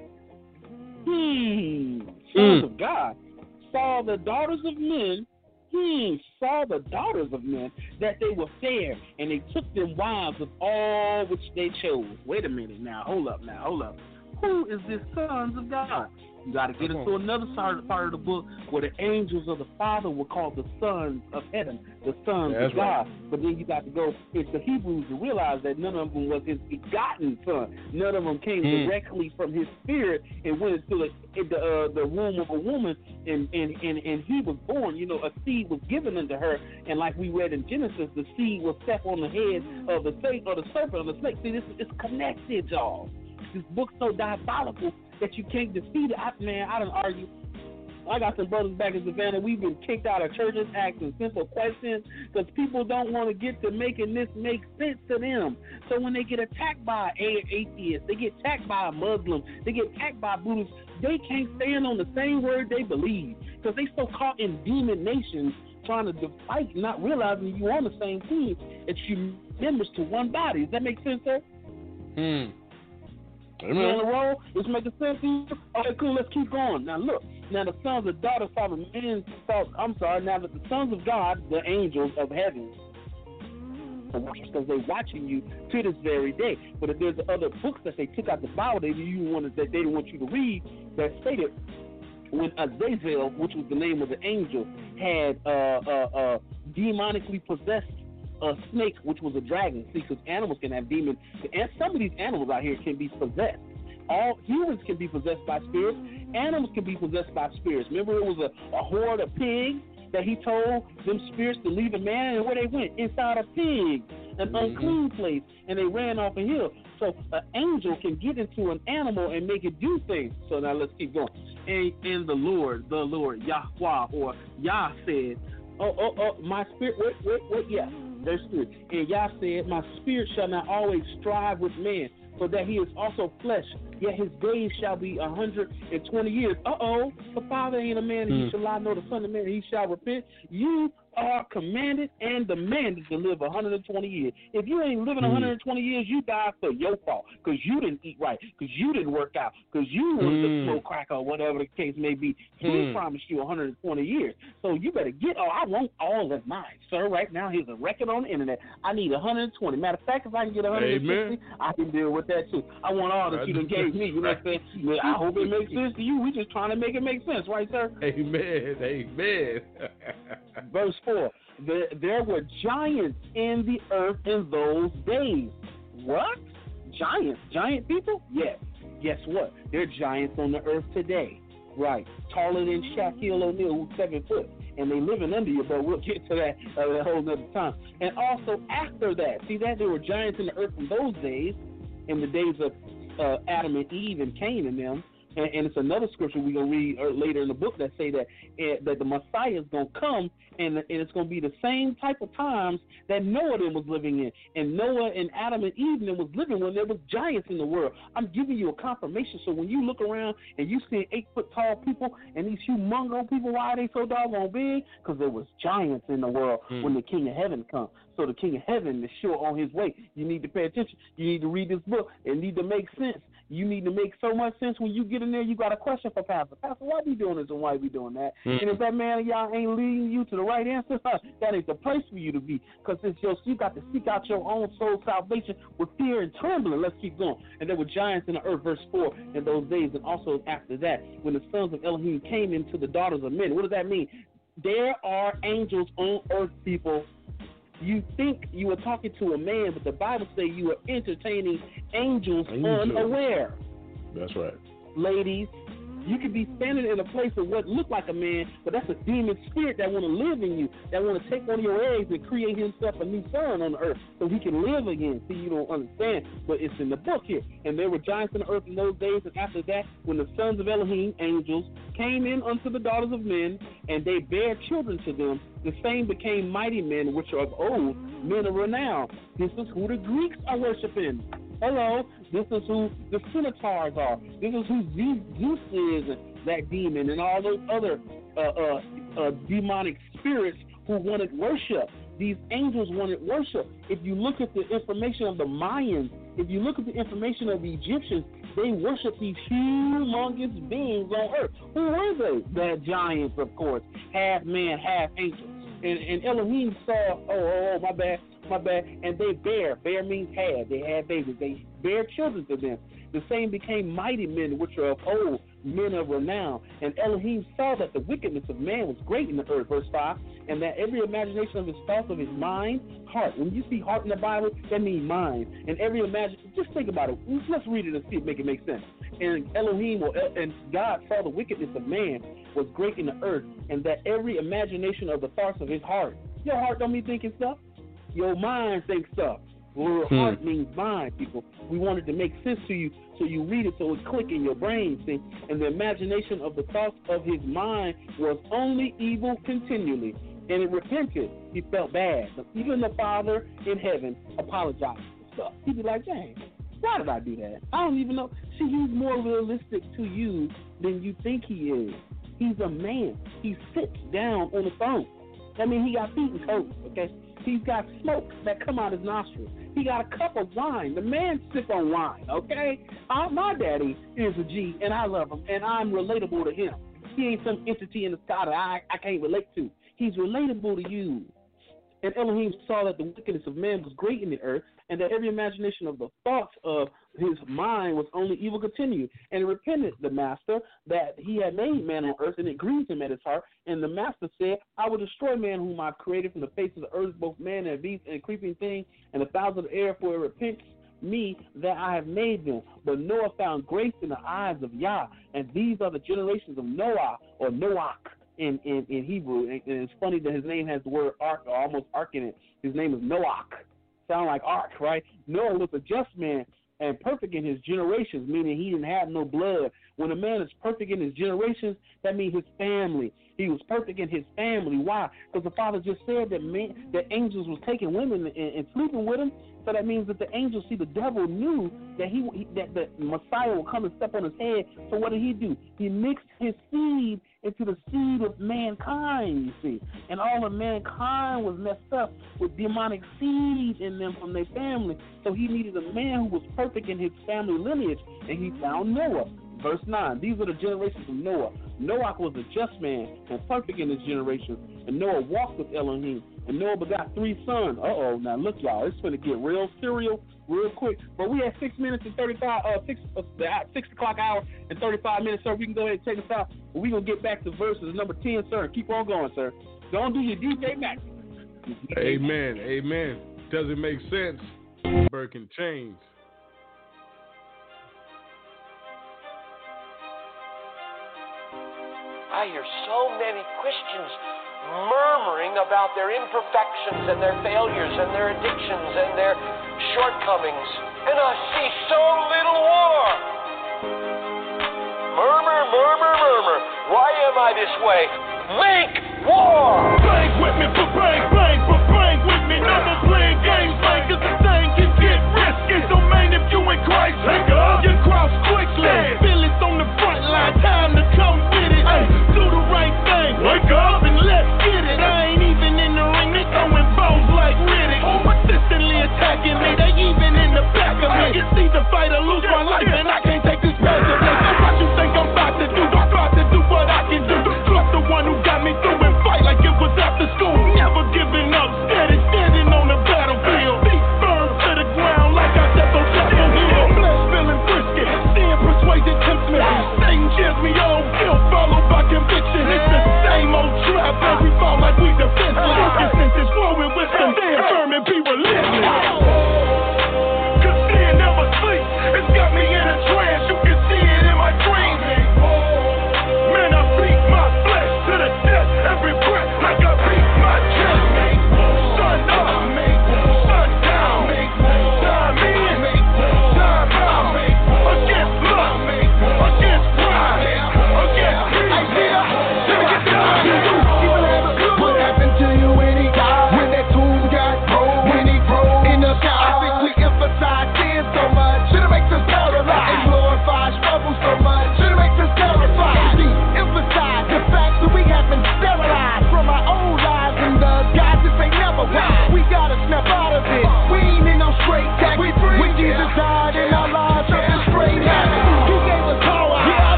Speaker 4: hmm, sons mm. of God, saw the daughters of men. Hmm, saw the daughters of men, that they were fair, and they took them wives of all which they chose. Wait a minute now. Hold up now. Hold up. Who is this sons of God? You got to get into another part of the book where the angels of the Father were called the sons of heaven, the sons That's of God. Right. But then you got to go into Hebrews to realize that none of them was his begotten son. None of them came mm. directly from his spirit and went into the the, uh, the womb of a woman, and, and, and, and he was born. You know, a seed was given unto her, and like we read in Genesis, the seed will step on the head of the snake or the serpent or the snake. See, this is connected, y'all. This book's so diabolical that you can't defeat it. I, man, I don't argue. I got some brothers back in Savannah. We've been kicked out of churches asking simple questions because people don't want to get to making this make sense to them. So when they get attacked by atheists, they get attacked by a Muslim, they get attacked by Buddhists, they can't stand on the same word they believe because they so caught in demon nations trying to fight, not realizing you're on the same team. It's you members to one body. Does that make sense, sir?
Speaker 2: Hmm.
Speaker 4: Amen. On the roll, it's making sense to you? Okay, cool, let's keep going. Now look, now the sons of daughters saw the men, saw, I'm sorry, now that the sons of God, the angels of heaven, because they're watching you to this very day. But if there's other books that they took out the Bible that you wanted, that they didn't want you to read, that stated when Azazel, which was the name of the angel, had uh, uh, uh, demonically possessed a snake, which was a dragon. See, because animals can have demons, and some of these animals out here can be possessed. All humans can be possessed by spirits. Animals can be possessed by spirits. Remember, it was a, a horde of pigs that he told them spirits to leave a man, and where they went? Inside a pig, an mm-hmm. unclean place, and they ran off a hill. So an angel can get into an animal and make it do things. So now let's keep going. And, and the Lord, the Lord, Yahweh, or Yah said, Oh, oh, oh, my spirit, what, what, what, yeah, verse three. And Yah said, my spirit shall not always strive with man, for that he is also flesh, yet his days shall be a hundred and twenty years. Uh-oh, the Father ain't a man, and
Speaker 2: Mm.
Speaker 4: he shall lie, nor the Son of man, and he shall repent. You are commanded and demanded to live one hundred twenty years. If you ain't living
Speaker 2: Mm.
Speaker 4: one hundred twenty years, you die for your fault, because you didn't eat right, because you didn't work out, because you wanted
Speaker 2: Mm.
Speaker 4: to smoke crack or whatever the case may be. He
Speaker 2: Mm.
Speaker 4: promised you one hundred twenty years. So you better get, oh, I want all of mine, sir. Right now, here's a record on the internet. I need one hundred twenty. Matter of fact, if I can get one hundred sixty,
Speaker 2: Amen.
Speaker 4: I can deal with that too. I want all that you done gave me. You know what I'm saying? Yeah, I hope it makes sense to you. We just trying to make it make sense, right, sir?
Speaker 2: Amen. Amen.
Speaker 4: Verse four. There, there were giants in the earth in those days. What? Giants? Giant people? Yes. Guess what? There are giants on the earth today. Right. Taller than Shaquille O'Neal, who's seven foot. And they living under you, but we'll get to that uh, a whole other time. And also after that, see that there were giants in the earth in those days, in the days of uh, Adam and Eve and Cain and them. And, and it's another scripture we're going to read uh, later in the book that say that uh, that the Messiah is going to come, and, and it's going to be the same type of times that Noah then was living in. And Noah and Adam and Eve then was living when there was giants in the world. I'm giving you a confirmation. So when you look around and you see eight-foot-tall people and these humongous people, why are they so doggone big? Because there was giants in the world mm. when the King of Heaven comes. So the King of Heaven is sure on his way. You need to pay attention. You need to read this book. It need to make sense. You need to make so much sense. When you get in there, you got a question for Pastor. Pastor, why we doing this and why we doing that? Mm. And if that man of y'all ain't leading you to the right answer, that ain't the place for you to be. Because it's just, you got to seek out your own soul salvation with fear and trembling. Let's keep going. And there were giants in the earth, verse four, in those days. And also after that, when the sons of Elohim came into the daughters of men. What does that mean? There are angels on earth, people. You think you were talking to a man, but the Bible says you are entertaining angels Angel. unaware.
Speaker 2: That's right.
Speaker 4: Ladies, you could be standing in a place of what looked like a man, but that's a demon spirit that want to live in you, that want to take one of your eggs and create himself a new son on the earth so he can live again. See, you don't understand, but it's in the book here. And there were giants in the earth in those days, and after that, when the sons of Elohim, angels, came in unto the daughters of men, and they bare children to them, the same became mighty men, which are of old, men of renown. This is who the Greeks are worshiping. Hello, this is who the Centaurs are. This is who Zeus is, that demon, and all those other uh, uh, uh, demonic spirits who wanted worship. These angels wanted worship. If you look at the information of the Mayans, if you look at the information of the Egyptians, they worship these humongous beings on earth. Who were they? The giants, of course, half man, half angel. And, and Elohim saw, oh, oh, oh, my bad, my bad, and they bear. Bear means had. They had babies. They bear children to them. The same became mighty men, which are of old, men of renown. And Elohim saw that the wickedness of man was great in the earth, verse five, and that every imagination of his thoughts of his mind, heart. When you see heart in the Bible, that means mind. And every imagination, just think about it. Let's read it and see if make it make sense. And Elohim, or El, and God saw the wickedness of man was great in the earth, and that every imagination of the thoughts of his heart. Your heart don't be thinking stuff. Your mind thinks stuff. Well, hmm. heart means mind, people. We wanted to make sense to you, so you read it so it click in your brain, see? And the imagination of the thoughts of his mind was only evil continually. And it repented. He felt bad. But even the Father in heaven apologized for stuff. He'd be like, dang, why did I do that? I don't even know. See, he's more realistic to you than you think he is. He's a man. He sits down on the throne. I mean, he got feet and toes, okay? He's got smoke that come out his nostrils. He got a cup of wine. The man sip on wine, okay? Uh, my daddy is a G, and I love him, and I'm relatable to him. He ain't some entity in the sky that I, I can't relate to. He's relatable to you. And Elohim saw that the wickedness of man was great in the earth, and that every imagination of the thoughts of his mind was only evil continued. And it repented the master that he had made man on earth, and it grieved him at his heart. And the master said, I will destroy man whom I've created from the face of the earth, both man and beast and creeping thing, and the fowls of the air, for it repents me that I have made them. But Noah found grace in the eyes of Yah, and these are the generations of Noah, or Noach in, in, in Hebrew. And, and it's funny that his name has the word ark, or almost ark in it. His name is Noach. Sound like ark, right? Noah was a just man and perfect in his generations, meaning he didn't have no blood. When a man is perfect in his generations, that means his family. He was perfect in his family. Why? Because the Father just said that man, that angels was taking women and, and sleeping with them. So that means that the angels, see, the devil knew that he that the Messiah would come and step on his head. So what did he do? He mixed his seed into the seed of mankind, you see. And all of mankind was messed up with demonic seed in them from their family. So he needed a man who was perfect in his family lineage, and he found Noah. Verse nine, these are the generations of Noah. Noah was a just man and perfect in his generation. And Noah walked with Elohim. And Noah begot three sons. Uh-oh, now look, y'all, it's going to get real serial real quick. But we have six minutes and thirty-five, uh, six, uh, the six o'clock hour and thirty-five minutes, sir. We can go ahead and take us out. But we're going to get back to verses number ten, sir. Keep on going, sir. Don't do your D J Max.
Speaker 2: Amen, amen. Does it make sense? Birkin chains.
Speaker 6: I hear so many Christians murmuring about their imperfections and their failures and their addictions and their shortcomings, and I see so little war. Murmur, murmur, murmur. Why am I this way? Make war!
Speaker 7: Bang with me, for bang, bang, for bang with me. No more playing games, bang, cause the thing can get risky. So man, if you ain't Christ, hang up, you cross quickly. Feel it on the front line, time to come with it. Ay, do the right thing, wake up and let's get it. I ain't even in the ring, they throwing bows like Riddick. Persistently attacking me, they even in the back of me. It's either fight or lose my life, and I can't take this passively. So what you think I'm about to do? I'm about to do what I can do. Trust the one who got me through and fight like it was after school. Never giving up, steady standing on the battlefield. Feet firm to the ground like I stepped on Chapel Hill. Flesh feeling frisky, seeing persuasion tempts me. Satan gives me old guilt followed by conviction. It's the same old trap where we fall like we defenseless. Your senses flowing with some damn firm and be relentless. Cause sin never sleeps, it's got me in a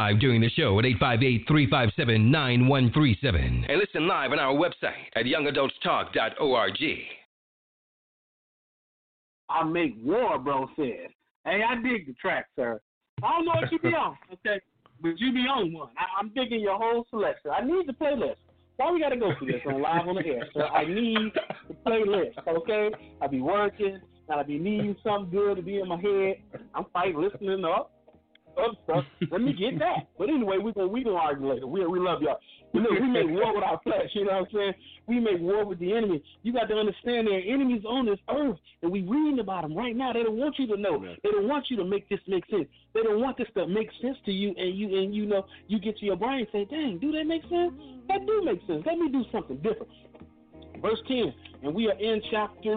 Speaker 5: live during the show at eight five eight, three five seven, nine one three seven. And listen live on our website at young adults talk dot org.
Speaker 4: I make war, bro says. Hey, I dig the track, sir. I don't know what you be on, okay? But you be on one. I, I'm digging your whole selection. I need the playlist. Why we got to go through this on live on the air, sir? I need the playlist, okay? I be working, and I be needing something good to be in my head. I'm fighting, listening up, other stuff. Let me get that. But anyway, we're going we gonna argue later. We, we love y'all. We, look, we make war with our flesh, you know what I'm saying? We make war with the enemy. You got to understand there are enemies on this earth, and we reading about them right now. They don't want you to know. They don't want you to make this make sense. They don't want this to make sense to you, and you and you know, you get to your brain and say, dang, do that make sense? That do make sense. Let me do something different. Verse ten, and we are in chapter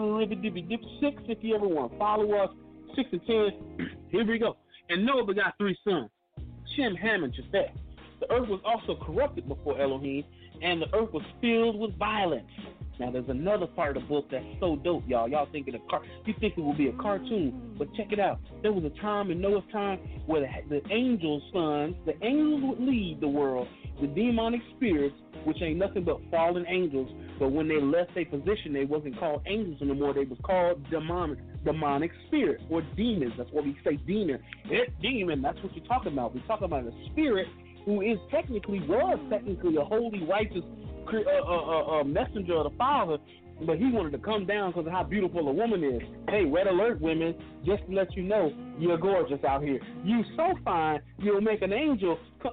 Speaker 4: six, if you ever want to follow us, six and ten. Here we go. And Noah begot three sons, Shem, Ham, and Japheth. The earth was also corrupted before Elohim, and the earth was filled with violence. Now, there's another part of the book that's so dope, y'all. Y'all think it a car- you think it will be a cartoon, but check it out. There was a time in Noah's time where the, the angels' sons, the angels would lead the world, the demonic spirits, which ain't nothing but fallen angels. But when they left their position, they wasn't called angels anymore. They was called demonic, demonic spirits or demons. That's what we say, demon. It's demon. That's what you're talking about. We're talking about a spirit who is technically, was technically a holy, righteous uh, uh, uh, messenger of the Father, but he wanted to come down because of how beautiful a woman is. Hey, red alert, women, just to let you know, you're gorgeous out here. You so fine, you'll make an angel come,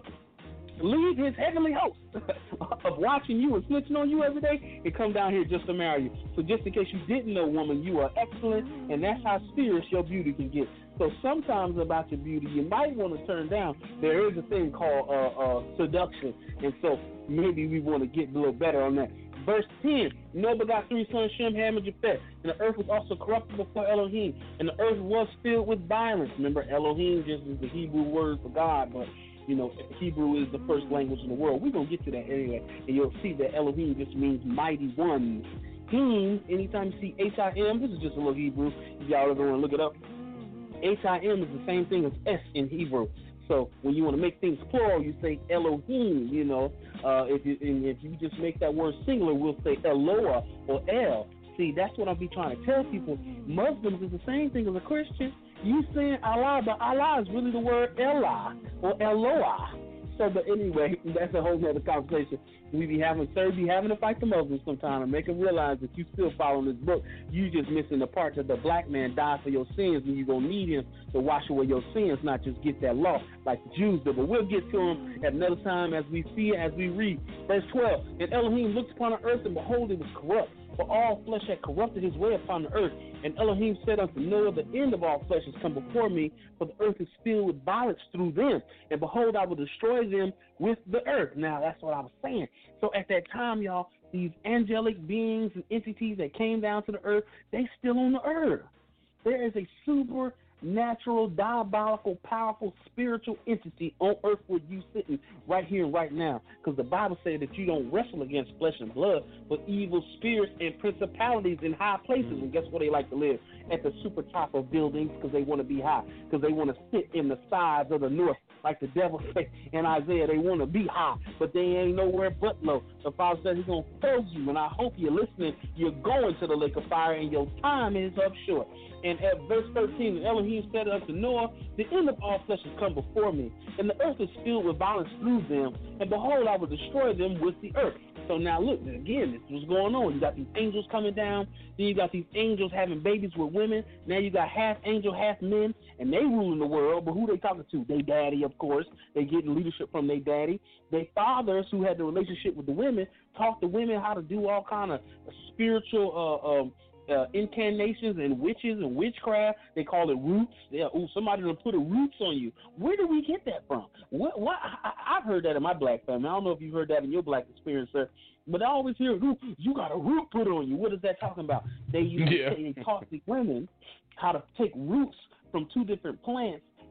Speaker 4: leave his heavenly host of watching you and snitching on you every day and come down here just to marry you. So just in case you didn't know, woman, you are excellent, and that's how serious your beauty can get. So sometimes about your beauty, you might want to turn down. There is a thing called uh, uh, seduction, and so maybe we want to get a little better on that. Verse ten, Noah got three sons, Shem, Ham, and Japheth. And the earth was also corrupted before Elohim, and the earth was filled with violence. Remember, Elohim just is the Hebrew word for God, but you know, Hebrew is the first language in the world. We're going to get to that anyway, and you'll see that Elohim just means mighty ones. Him, anytime you see H I M, this is just a little Hebrew, if y'all are going to look it up. H I M is the same thing as S in Hebrew. So when you want to make things plural, you say Elohim, you know. Uh, if you and if you just make that word singular, we'll say Eloah or El. See, that's what I'll be trying to tell people. Muslims is the same thing as a Christian. You saying Allah, but Allah is really the word Elah or Eloah. So, but anyway, that's a whole nother conversation. We be having, sir, be having to fight the Muslims sometime and make them realize that you still following this book. You just missing the part that the black man died for your sins, and you're going to need him to wash away your sins, not just get that law like the Jews did. But we'll get to him at another time as we see, as we read. Verse twelve, and Elohim looked upon the earth, and behold, it was corrupt. For all flesh had corrupted his way upon the earth. And Elohim said unto Noah, the end of all flesh has come before me, for the earth is filled with violence through them. And behold, I will destroy them with the earth. Now, that's what I was saying. So at that time, y'all, these angelic beings and entities that came down to the earth, they still on the earth. There is a super natural, diabolical, powerful, spiritual entity on earth with you sitting right here, right now. Because the Bible says that you don't wrestle against flesh and blood, but evil spirits and principalities in high places. And guess where they like to live? At the super top of buildings, because they want to be high. Because they want to sit in the sides of the north. Like the devil said in Isaiah, they want to be high, but they ain't nowhere but low. The Father says he's going to throw you, and I hope you're listening. You're going to the lake of fire, and your time is up short. And at verse thirteen, and Elohim said unto Noah, the end of all flesh has come before me, and the earth is filled with violence through them, and behold, I will destroy them with the earth. So now look, again, this is what's going on. You got these angels coming down, then you got these angels having babies with women, now you got half angel, half men, and they ruling the world, but who they talking to? They daddy, of course. They getting leadership from their daddy. They fathers who had the relationship with the women taught the women how to do all kind of spiritual uh, um, Uh, incantations and witches and witchcraft. They call it roots. Yeah, ooh, somebody will put a roots on you. Where do we get that from? What? What? I, I've heard that in my black family. I don't know if you've heard that in your black experience, sir. But I always hear, ooh, you got a root put on you. What is that talking about? They used to
Speaker 2: yeah.
Speaker 4: say, they taught the women how to take roots from two different plants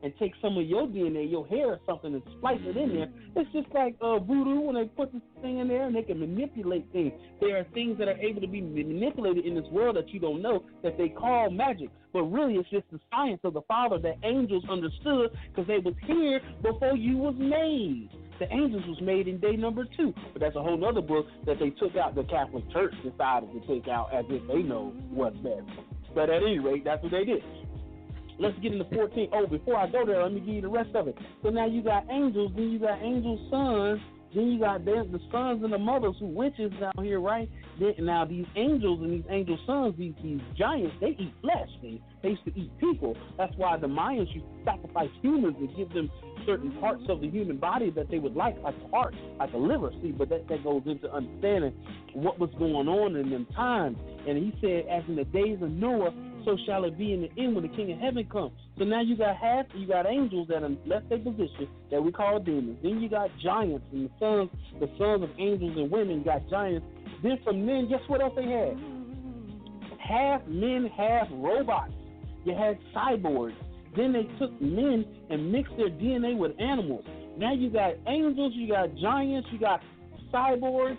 Speaker 4: and take some of your D N A, your hair or something, and splice it in there. It's just like uh, voodoo when they put this thing in there and they can manipulate things. There are things that are able to be manipulated in this world that you don't know that they call magic. But really, it's just the science of the Father that angels understood because they was here before you was made. The angels was made in day number two. But that's a whole other book that they took out. The Catholic Church decided to take out as if they know what's best. But at any rate, that's what they did. Let's get into fourteen. Oh, before I go there, let me give you the rest of it. So now you got angels, then you got angels' sons, then you got the, the sons and the mothers who witches down here, right? Then, now these angels and these angel sons, these these giants, they eat flesh. They, they used to eat people. That's why the Mayans used to sacrifice humans and give them certain parts of the human body that they would like, like the heart, like a liver. See, but that, that goes into understanding what was going on in them times. And he said, as in the days of Noah, so shall it be in the end when the King of Heaven comes. So now you got half, you got angels that have left their position that we call demons. Then you got giants and the sons, the sons of angels and women. You got giants. Then from men, guess what else they had? Half men, half robots. You had cyborgs. Then they took men and mixed their D N A with animals. Now you got angels, you got giants, you got cyborgs,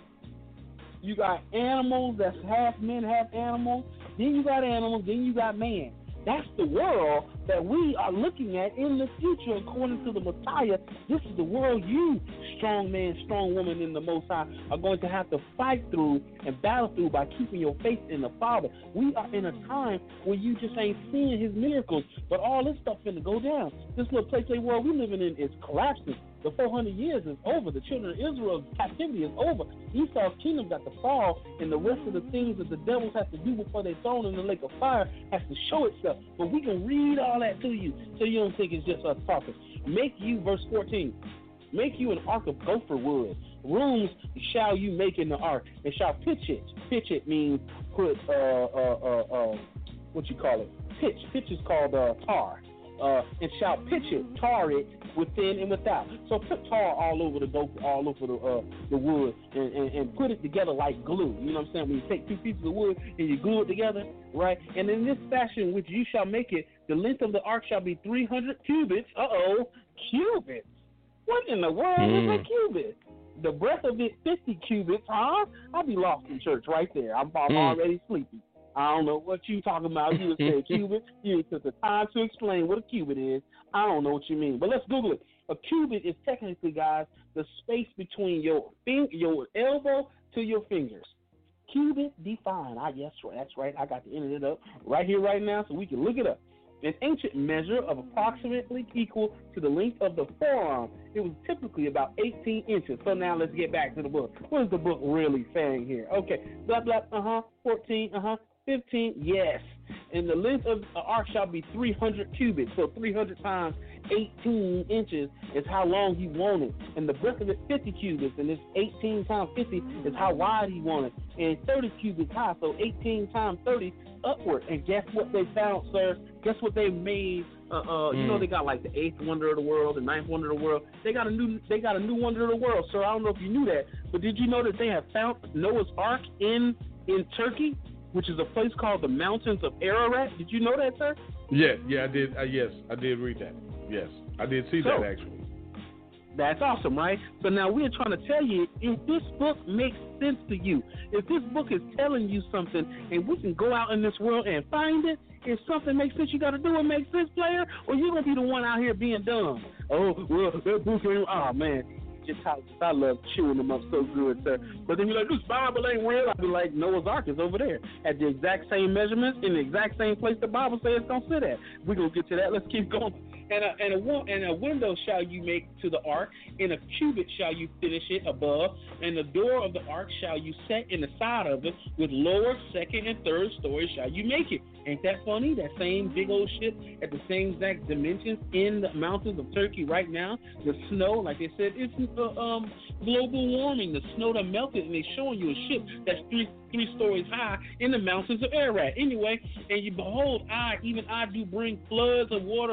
Speaker 4: you got animals that's half men, half animals. Then you got animals, then you got man. That's the world that we are looking at in the future according to the Messiah. This is the world you, strong man, strong woman in the Most High, are going to have to fight through and battle through by keeping your faith in the Father. We are in a time where you just ain't seeing his miracles, but all this stuff finna go down. This little place world we living in is collapsing. The four hundred years is over. The children of Israel's captivity is over. Esau's kingdom got to fall, and the rest of the things that the devils have to do before they're thrown in the lake of fire has to show itself. But we can read all that to you so you don't think it's just us talking. Make you, verse fourteen, make you an ark of gopher wood. Rooms shall you make in the ark, and shall pitch it. Pitch it means put, uh, uh, uh, uh, what you call it? Pitch. Pitch is called uh, tar. Uh, and shall pitch it, tar it within and without. So put tar all over the dope, all over the uh, the wood, and, and, and put it together like glue. You know what I'm saying? When you take two pieces of wood and you glue it together, right? And in this fashion which you shall make it, the length of the ark shall be three hundred cubits. Uh oh, cubits. What in the world mm. is a cubit? The breadth of it, fifty cubits, huh? I'll be lost in church right there. I'm, I'm mm. already sleepy. I don't know what you talking about. You just said cubit. You took the time to explain what a cubit is. I don't know what you mean. But let's Google it. A cubit is technically, guys, the space between your finger, your elbow to your fingers. Cubit defined. I yes, that's right. I got the end of it up right here, right now, so we can look it up. An ancient measure of approximately equal to the length of the forearm. It was typically about eighteen inches. So now let's get back to the book. What is the book really saying here? Okay, blah, blah, uh-huh, fourteen, uh-huh, fifteen, yes. And the length of the ark shall be three hundred cubits. So three hundred times eighteen inches is how long he wanted. And the breadth of it, fifty cubits. And this eighteen times fifty is how wide he wanted. And thirty cubits high. So eighteen times thirty upward. And guess what they found, sir? Guess what they made? Uh, uh, mm. You know they got like the eighth wonder of the world, the ninth wonder of the world. They got a new, they got a new wonder of the world, sir. I don't know if you knew that, but did you know that they have found Noah's Ark in in Turkey, which is a place called the Mountains of Ararat? Did you know that, sir?
Speaker 2: Yeah, yeah, I did. Uh, yes, I did read that. Yes, I did see so, that actually.
Speaker 4: That's awesome, right? So now we're trying to tell you, if this book makes sense to you, if this book is telling you something, and we can go out in this world and find it, if something makes sense, you got to do it make sense, player, or you're going to be the one out here being dumb. Oh, well, that book ain't, oh, man. Just how I love chewing them up so good, sir. But then you're like, this Bible ain't real. I'll be like, Noah's Ark is over there at the exact same measurements in the exact same place the Bible says it's going to sit at. We're going to get to that. Let's keep going. And a, and, a, and a window shall you make to the ark, and a cubit shall you finish it above, and the door of the ark shall you set in the side of it, with lower, second, and third story shall you make it. Ain't that funny? That same big old ship at the same exact dimensions in the mountains of Turkey right now. The snow, like they said, it's uh, um, global warming. The snow that melted, and they're showing you a ship that's three three stories high in the mountains of Ararat. Anyway, and you behold, I, even I do bring floods of water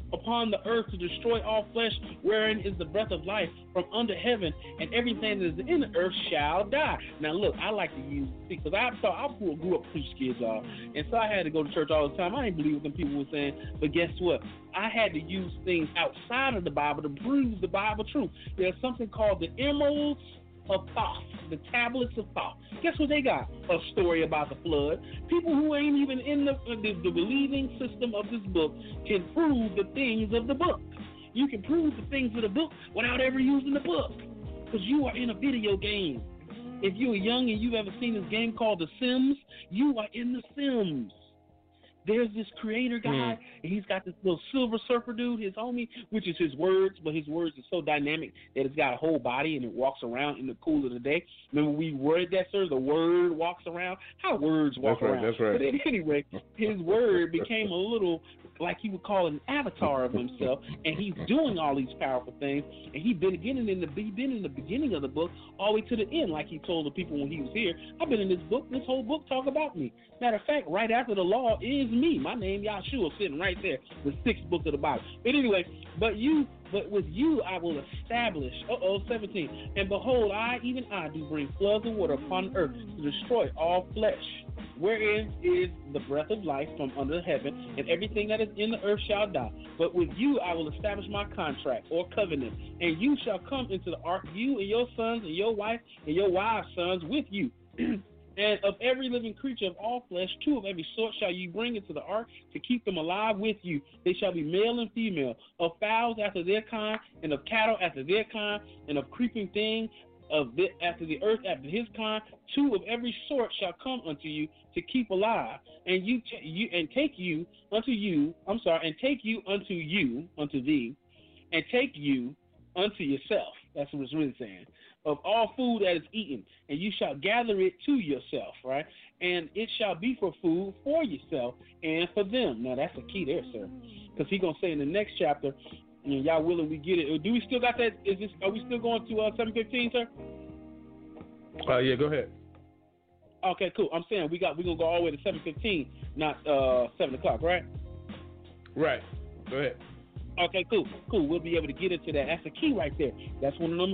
Speaker 4: upon the earth to destroy all flesh, wherein is the breath of life from under heaven, and everything that is in the earth shall die. Now, look, I like to use, because I thought I grew up preach kids, y'all, and so I had to go to church all the time. I didn't believe what them people were saying, but guess what? I had to use things outside of the Bible to prove the Bible truth. There's something called the Emeralds of Thoth, the Tablets of Thoth. Guess what they got? A story about the flood. People who ain't even in the, the, the believing system of this book can prove the things of the book. You can prove the things of the book without ever using the book, because you are in a video game. If you are young and you've ever seen this game called The Sims, you are in The Sims. There's this creator guy, mm. and he's got this little Silver Surfer dude, his homie, which is his words, but his words are so dynamic that it's got a whole body and it walks around in the cool of the day. Remember we worded that, sir? The word walks around. How words walk
Speaker 2: that's
Speaker 4: around?
Speaker 2: Right, that's right.
Speaker 4: But anyway, his word became a little, like he would call an avatar of himself, and he's doing all these powerful things, and he's been beginning in the he been in the beginning of the book all the way to the end, like he told the people when he was here. I've been in this book, this whole book talk about me. Matter of fact, right after the law is me. My name Yahshua sitting right there, the sixth book of the Bible. But anyway, but you, but with you I will establish. Uh oh, seventeen. And behold, I even I do bring floods of water upon earth to destroy all flesh, wherein is the breath of life from under heaven, and everything that is in the earth shall die. But with you I will establish my contract or covenant, and you shall come into the ark, you and your sons and your wife and your wives' sons with you. And of every living creature of all flesh, two of every sort shall you bring into the ark to keep them alive with you. They shall be male and female, of fowls after their kind, and of cattle after their kind, and of creeping things of the, after the earth after his kind. Two of every sort shall come unto you to keep alive, and you, t- you and take you unto you. I'm sorry, and take you unto you unto thee, and take you unto yourself. That's what it's really saying. Of all food that is eaten, and you shall gather it to yourself, right? And it shall be for food for yourself and for them. Now, that's the key there, sir. Because he's going to say in the next chapter, and y'all willing we get it. Do we still got that? Is this? Are we still going to uh, seven fifteen, sir?
Speaker 2: Uh, yeah, go ahead.
Speaker 4: Okay, cool. I'm saying we got, we're going to go all the way to seven fifteen, not uh, seven o'clock, right?
Speaker 2: Right. Go ahead.
Speaker 4: Okay, cool, cool. We'll be able to get into that. That's the key right there. That's one of them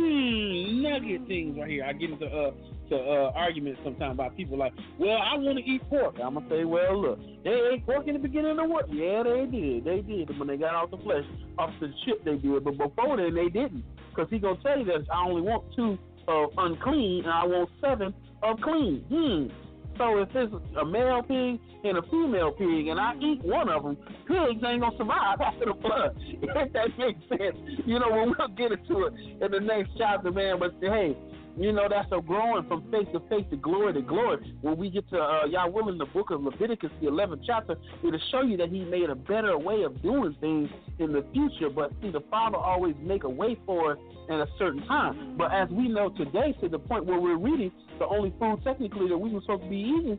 Speaker 4: hmm, nugget things right here. I get into uh, to uh, arguments sometimes about people like, well, I want to eat pork. I'm going to say, well, look, they ate pork in the beginning of the world. Yeah, they did. They did. When they got off the flesh, off the chip, they did. But before then, they didn't. Because he's going to tell you that I only want two of unclean, and I want seven of clean. Hmm. So if there's a male pig and a female pig, and I eat one of them, pigs ain't going to survive after the flood. If that makes sense. You know, when we'll get into it in the next chapter, man. But, hey, you know, that's a growing from faith to faith to glory to glory. When we get to, uh, y'all willing, the book of Leviticus, the eleventh chapter, it'll show you that he made a better way of doing things in the future. But, see, the Father always make a way for us in a certain time. But as we know today, to the point where we're reading, the only food technically that we were supposed to be eating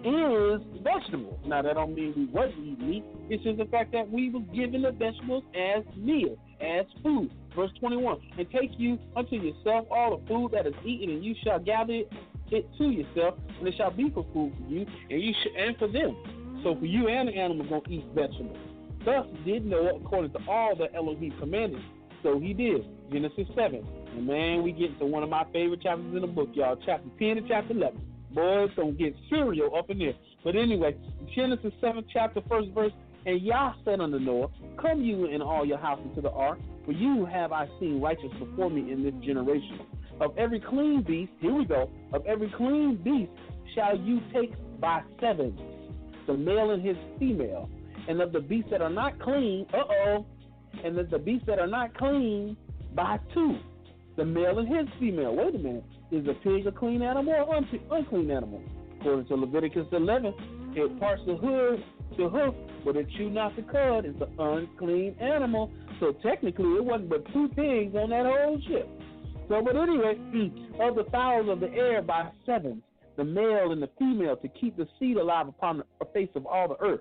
Speaker 4: is vegetables. Now, that don't mean we wasn't eating meat. It's just the fact that we were given the vegetables as meal, as food. Verse twenty-one, and take you unto yourself all the food that is eaten, and you shall gather it, it to yourself, and it shall be for food for you, and you sh- and for them. So for you and the animal going to eat vegetables. Thus did Noah according to all that Elohim commanded. So he did. Genesis seven. And man, we get to one of my favorite chapters in the book, y'all. Chapter ten and chapter eleven. Boy, it's going to get serial up in there. But anyway, Genesis seventh chapter, first verse. And Yah said unto Noah, come you and all your house into the ark, for you have I seen righteous before me in this generation. Of every clean beast, here we go, of every clean beast shall you take by sevens, the male and his female. And of the beasts that are not clean, uh-oh, and of the beasts that are not clean, by two, the male and his female. Wait a minute, is a pig a clean animal or un- unclean animal? According to Leviticus eleven, it parts the hood, the hoof, but it chew not the cud. It's an unclean animal. So technically, it wasn't but two pigs on that whole ship. So, but anyway, of the fowls of the air by sevens, the male and the female, to keep the seed alive upon the face of all the earth.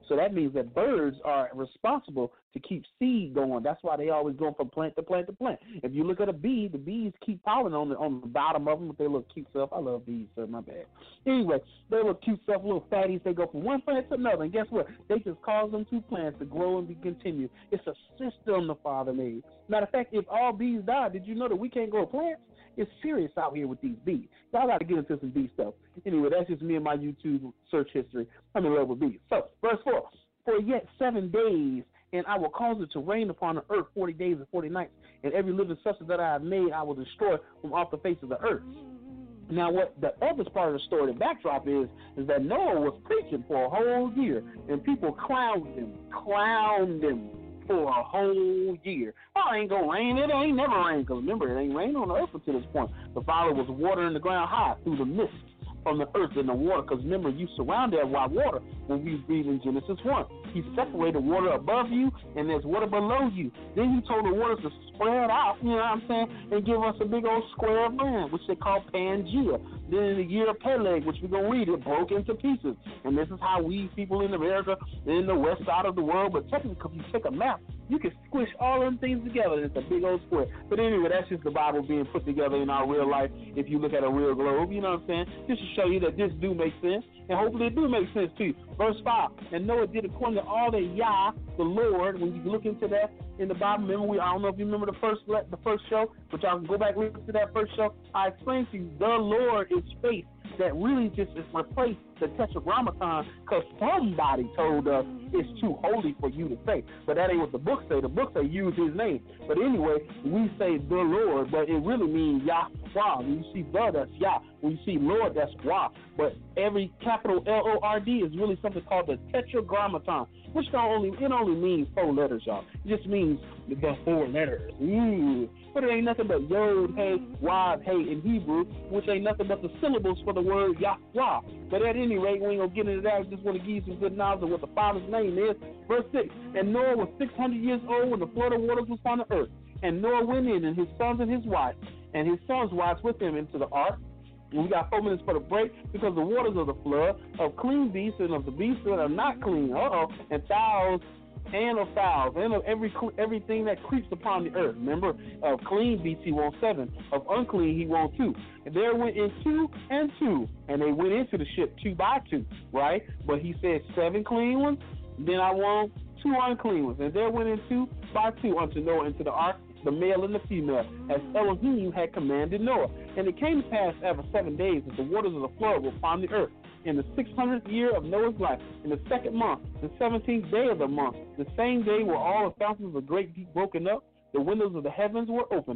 Speaker 4: So that means that birds are responsible to keep seed going. That's why they always go from plant to plant to plant. If you look at a bee, the bees keep pollen on the on the bottom of them with their little cute self. I love bees, so my bad. Anyway, they little cute self, little fatties. They go from one plant to another, and guess what? They just cause them two plants to grow and be continued. It's a system the Father made. Matter of fact, if all bees died, did you know that we can't grow plants? It's serious out here with these bees. Y'all got to get into some bee stuff. Anyway, that's just me and my YouTube search history. I'm in love with bees. So, verse four. For yet seven days, and I will cause it to rain upon the earth forty days and forty nights, and every living substance that I have made I will destroy from off the face of the earth. Now, what the other part of the story, the backdrop is, is that Noah was preaching for a whole year, and people clowned him, clowned him for a whole year. Oh, it ain't going to rain. It ain't never rained, because remember, it ain't rained on the earth until this point. The Father was watering the ground high through the mist from the earth and the water, because remember, you surrounded by water when we read in Genesis one. He separated water above you, and there's water below you. Then he told the waters to spread out, you know what I'm saying, and give us a big old square of land, which they call Pangea. Then in the year of Peleg, which we're going to read, it broke into pieces. And this is how we people in America, in the west side of the world, but technically, if you take a map, you can squish all them things together, and it's a big old square. But anyway, that's just the Bible being put together in our real life if you look at a real globe, you know what I'm saying? Just to show you that this do make sense, and hopefully it do make sense to you. Verse five, and Noah did according to all that Yah, the Lord, when you look into that in the Bible, remember, we, I don't know if you remember the first the first show, but y'all can go back and listen to that first show. I explained to you, the Lord is faith. That really just is replaced the Tetragrammaton because somebody told us it's too holy for you to say. But that ain't what the book say. The book say use his name. But anyway, we say the Lord, but it really means Yahweh. When you see the, that's Yah. When you see Lord, that's Wah. But every capital L O R D is really something called the Tetragrammaton, which don't only it only means four letters, y'all. It just means the four letters. Ooh. But it ain't nothing but Yod, Hey, Wad, Hey in Hebrew, which ain't nothing but the syllables for the word Yahweh. But at any rate, we ain't going to get into that. I just want to give you some good knowledge of what the Father's name is. Verse six, and Noah was six hundred years old when the flood of waters was on the earth. And Noah went in, and his sons and his wife, and his sons' wives with him into the ark. And we got four minutes for the break because the waters of the flood, of clean beasts and of the beasts that are not clean, uh-oh, and fowls, and of fowls, and of every everything that creeps upon the earth. Remember, of clean beasts he wants seven, of unclean he wants two. And there went in two and two, and they went into the ship two by two, right? But he said seven clean ones, then I want two unclean ones. And there went in two by two unto Noah into the ark, the male and the female, as Elohim had commanded Noah. And it came to pass after seven days that the waters of the flood were upon the earth. In the six hundredth year of Noah's life, in the second month, the seventeenth day of the month, the same day were all the fountains of the great deep broken up, the windows of the heavens were opened.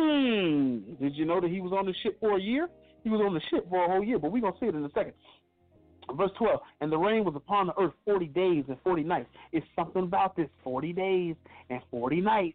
Speaker 4: Hmm, did you know that he was on the ship for a year? He was on the ship for a whole year, but we're going to see it in a second. Verse twelve, and the rain was upon the earth forty days and forty nights. It's something about this, forty days and forty nights.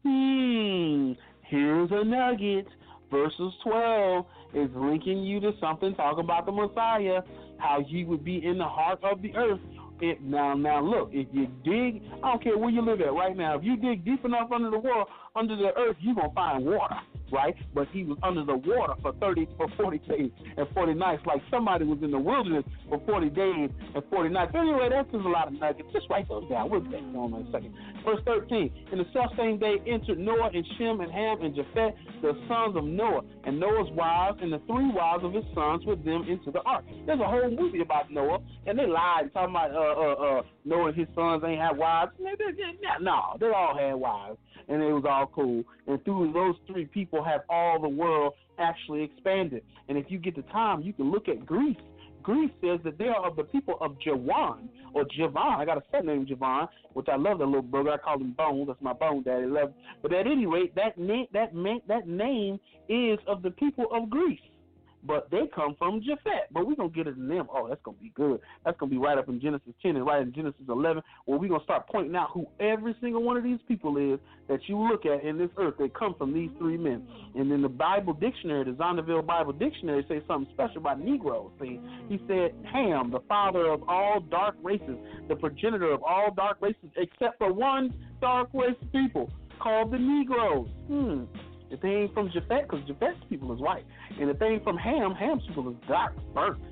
Speaker 4: Hmm, here's a nugget. Verses twelve is linking you to something talking about the Messiah, how he would be in the heart of the earth. It, now, now look, if you dig, I don't care where you live at right now, if you dig deep enough under the water, under the earth, you're going to find water, right? But he was under the water for thirty, for forty days and forty nights, like somebody was in the wilderness for forty days and forty nights. Anyway, that's just a lot of nuggets. Just write those down. We'll get on in a second. Verse thirteen, in the self-same day entered Noah and Shem and Ham and Japheth, the sons of Noah, and Noah's wives and the three wives of his sons with them into the ark. There's a whole movie about Noah, and they lied, talking about uh, uh, uh, Noah and his sons ain't have wives. No, they all had wives, and it was all cool. And through those three people have all the world actually expanded. And if you get the time, you can look at Greece. Greece says that they are of the people of Javan, or Javan. I got a son named Javan, which I love that little brother. I call him Bones. That's my bone daddy. Love. But at any rate, that name, that, that name is of the people of Greece. But they come from Japheth. But we're going to get it in them. Oh, that's going to be good. That's going to be right up in Genesis ten and right in Genesis eleven, where we're going to start pointing out who every single one of these people is that you look at in this earth. They come from these three men. And in the Bible dictionary, the Zonneville Bible Dictionary, says something special about Negroes. See, he said, Ham, the father of all dark races, the progenitor of all dark races, except for one dark race people called the Negroes. Hmm. If they ain't from Japheth, because Japheth's people is white. And if they ain't from Ham, Ham's people is dark, burnt.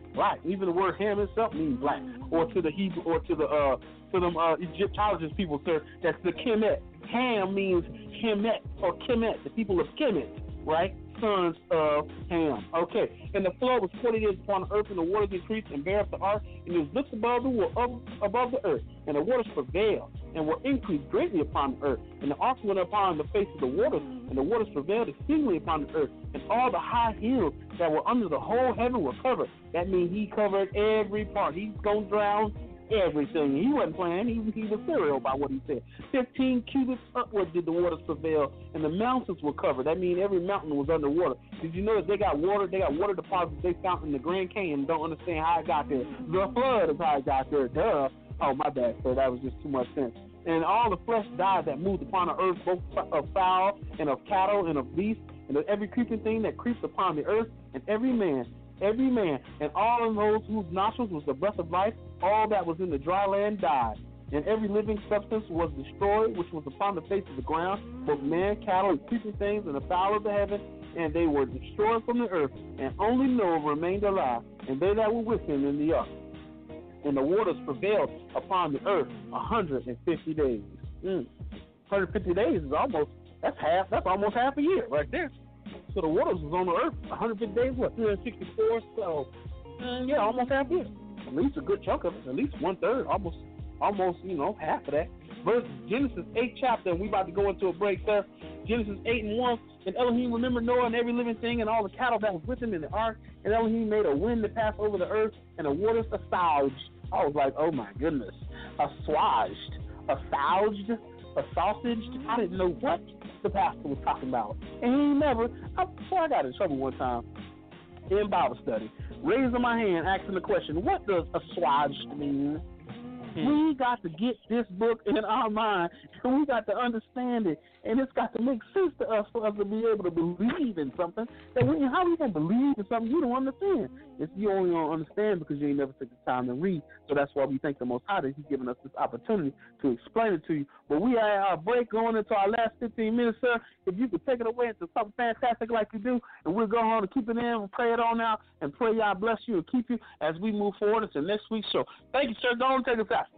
Speaker 4: black. Even the word Ham itself means black. Or to the Hebrew, or to the uh, to them uh, Egyptologist people, sir, that's the Kemet. Ham means Kemet or Kemet, the people of Kemet, right? Sons of Ham. Okay. And the flood was forty days upon the earth, and the waters increased and bare up the ark, and it was looked above the up, above the earth, and the waters prevailed and were increased greatly upon the earth. And the ark went upon the face of the waters, and the waters prevailed exceedingly upon the earth, and all the high hills that were under the whole heaven were covered. That means he covered every part. He's gonna drown everything. He wasn't playing. He, he was serial about what he said. Fifteen cubits upward did the waters prevail, and the mountains were covered. That means every mountain was underwater. Did you know that they got water? They got water deposits they found in the Grand Canyon. Don't understand how it got there. The flood is how it got there. Duh. Oh, my bad, sir. That was just too much sense. And all the flesh died that moved upon the earth, both of fowl and of cattle and of beasts, and of every creeping thing that creeps upon the earth, and every man, every man, and all of those whose nostrils was the breath of life, all that was in the dry land died. And every living substance was destroyed, which was upon the face of the ground, both man, cattle, and creeping things, and the fowl of the heaven, and they were destroyed from the earth. And only Noah remained alive, and they that were with him in the ark. And the waters prevailed upon the earth a hundred and fifty days. Mm. one hundred fifty days is almost, that's half, that's almost half a year right there. So the waters was on the earth one hundred fifty days, what, three hundred sixty-four? So, uh, yeah, almost half a year. At least a good chunk of it, at least one third, almost, almost, you know, half of that. Verse Genesis eight chapter, and we about to go into a break, sir. Genesis eight and one, and Elohim remembered Noah and every living thing and all the cattle that was with him in the ark, and Elohim made a wind to pass over the earth, and the waters assuaged. I was like, oh my goodness, assuaged, assuaged, a sausage. I didn't know what the pastor was talking about, and he never. I, so I got in trouble one time in Bible study, raising my hand, asking the question, what does assuaged mean? We got to get this book in our mind, and we got to understand it, and it's got to make sense to us for us to be able to believe in something. That we, how are you going to believe in something you don't understand? If you only don't understand because you ain't never took the time to read. So that's why we thank the Most High that He's given us this opportunity to explain it to you. But we are our break going into our last fifteen minutes, sir. If you could take it away into something fantastic like you do, and we'll go on and keep it in and pray it on out, and pray y'all bless you and keep you as we move forward into next week's show. Thank you, sir. Go on and take us out.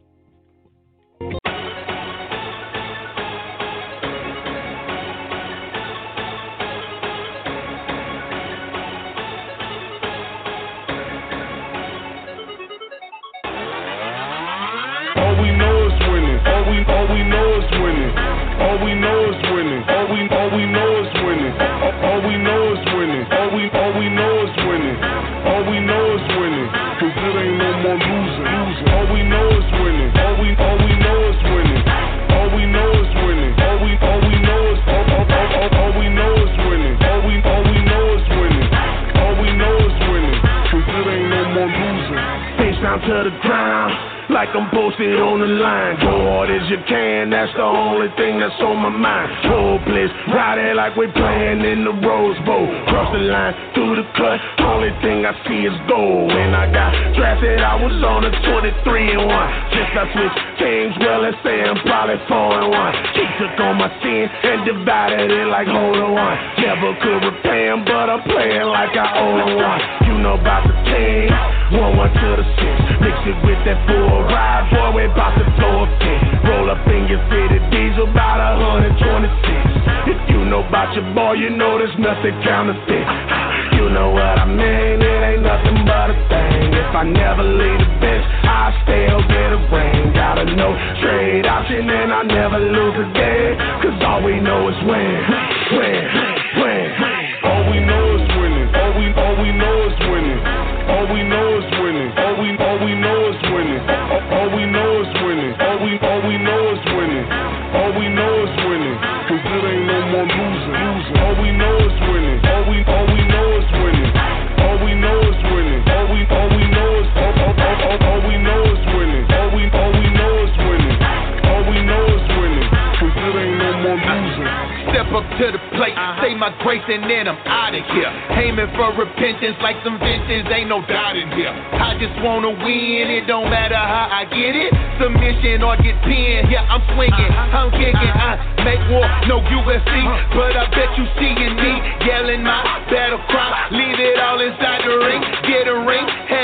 Speaker 7: All we know is winning. All we all we know is winning. All we know is winning. All we all we know is winning. All, all we know is winning. All we all we know is winning. All we know is winning. Cause it ain't no more losing. Losing. All we know is winning. All we all we know is winning. All we know is winning. All we all we know is all all all, all, all we know is winning. All we all we know is winning. All we know is winning. Cause it ain't no more losing. Face down to the ground. Like I'm posted on the line. Go hard as you can, that's the only thing that's on my mind. Hopeless, ride it like we're playing in the Rose Bowl. Cross the line, through the cut, only thing I see is gold. And I got drafted, I was on a twenty-three and one. Since I switched teams, well, let's say I'm probably four and one. He took on my sin and divided it like hold on one. Never could repay him, but I'm playing like I owe him one. You know about the team, one one to the six. Mix it with that full ride, boy, we bout to throw a pin. Roll up in your city, diesel about one twenty-six. If you know about your boy, you know there's nothing counterfeit. You know what I mean, it ain't nothing but a thing. If I never leave the bench, I still get a ring. Got a no trade option and I never lose a game. Cause all we know is win, win, win. All we know is winning, all we, all we know is winning. All we know is winning, all we, all we know is winning. All, all we know is winning, all we, all we know is winning. All we know is winning, cause it ain't no more losing, losing. All we know is winning, all we, all we know is winning. All we know is winning, all we, all we know is, all, all, all, all, all we know is winning. All we, all we know is winning. All we know is winning, cause it ain't no more losing. Step up to the plate, say my grace and then I'm out of here. Aiming for repentance like some vintage, ain't no doubt in here. I just wanna win, it don't matter how I get it. Submission or get pinned, yeah, I'm swinging, I'm kicking, I make war, no U F C. But I bet you seeing me, yelling my battle cry. Leave it all inside the ring, get a ring.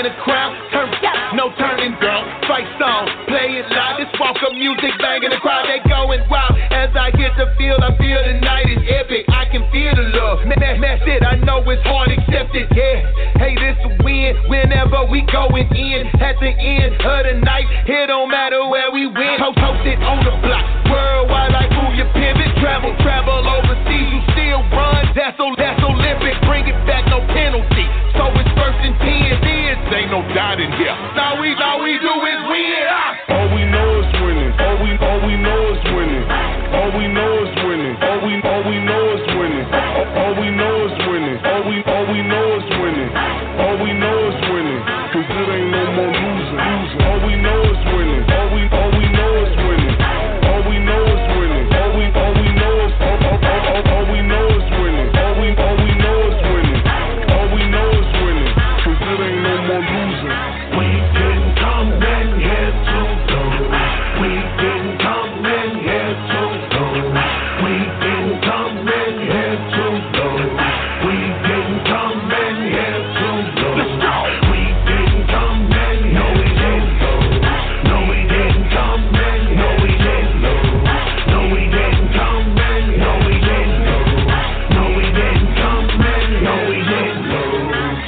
Speaker 8: That's it, I know it's hard accepted, yeah. Hey, this a win whenever we going in. At the end of the night, it don't matter where we win. Posted on the block, worldwide like move your pivot. Travel, travel overseas, you still run. That's, o- that's Olympic, bring it back, no penalty. So it's first and ten, this ain't no doubt in here. Now we, all we do is win.
Speaker 7: All we know is winning. All we, all we know is winning. All we know is winning. All we, all we know is winning. All, all we know is winning. All we, all we know is winning. All we know is winning. 'Cause it ain't no more losing. Losing. All we know is winning. All we, all we know is winning. All we know is winning. All we, all we know is, all, all, all, all, all we know is winning. All we, all we know is winning. All we know is winning. 'Cause it ain't no more losing.
Speaker 9: We didn't come in here to lose. We didn't come in here to lose. We didn't come in here to lose. We didn't come in here to lose. Let's go. We didn't come in here. No, we didn't lose. No, we didn't come in. No, we didn't lose. No, we didn't come in. No, we didn't lose. No, we didn't come in. No, we didn't lose.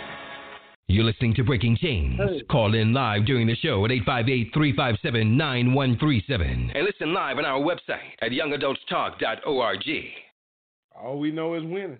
Speaker 5: You're listening to Breaking Chains.
Speaker 4: Hey.
Speaker 5: Call in live during the show at eight five eight, three five seven, nine one three seven. And listen live on our website at young adults talk dot org.
Speaker 2: All we know is winning.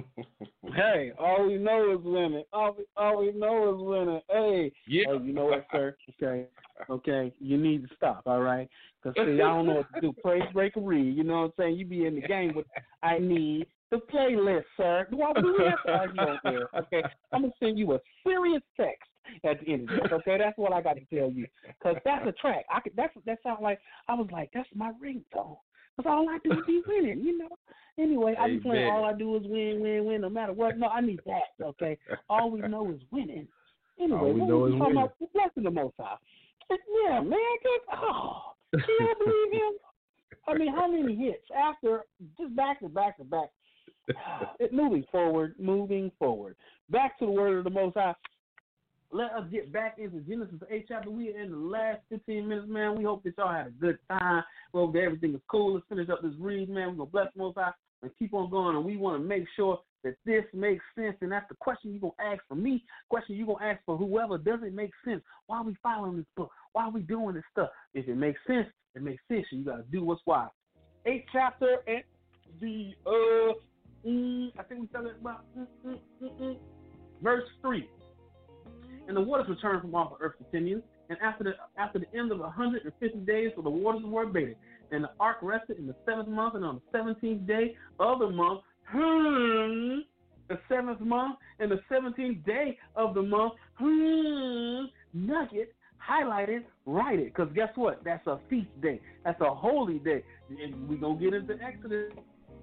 Speaker 4: Hey, all we know is winning. All we, all we know is winning. Hey,
Speaker 2: Yeah.
Speaker 4: hey, you know what, sir? Okay, okay, you need to stop, all right? Because, see, I don't know what to do. Praise, break, or read. You know what I'm saying? You be in the game, but I need the playlist, sir. Do I do that? Oh, you don't care. Okay, I'm going to send you a serious text at the end of this, okay? That's what I got to tell you. Because that's a track. I could, that's, that sounds like, I was like, that's my ringtone. Because all I do is be winning, you know? Anyway, I be playing,
Speaker 2: Amen.
Speaker 4: all I do is win, win, win, no matter what. No, I need that, okay? All we know is winning. Anyway,
Speaker 2: All we
Speaker 4: what
Speaker 2: know
Speaker 4: was
Speaker 2: is
Speaker 4: we talking
Speaker 2: winning.
Speaker 4: about? Blessing the Most High. Yeah, man, just, oh, can you believe him? I mean, how many hits after, just back to back to back. It, moving forward, moving forward. Back to the word of the Most High. Let us get back into Genesis eight chapter. We are in the last fifteen minutes, man. We hope that y'all had a good time. We hope that everything is cool. Let's finish up this read, man. We're going to bless the Most High and keep on going. And we want to make sure that this makes sense. And that's the question you're going to ask for me, question you're going to ask for whoever. Does it make sense? Why are we following this book? Why are we doing this stuff? If it makes sense, it makes sense. You got to do what's wise. Eighth chapter and the, uh, mm, I think we said it about mm, mm, mm, mm, verse three. And the waters returned from off the earth continued, and after the after the end of one hundred fifty days, so the waters were abated. And the ark rested in the seventh month, and on the seventeenth day of the month, hmm, the seventh month, and the seventeenth day of the month, hmm, nugget, highlighted, write it. Because guess what? That's a feast day. That's a holy day. And we're going to get into Exodus.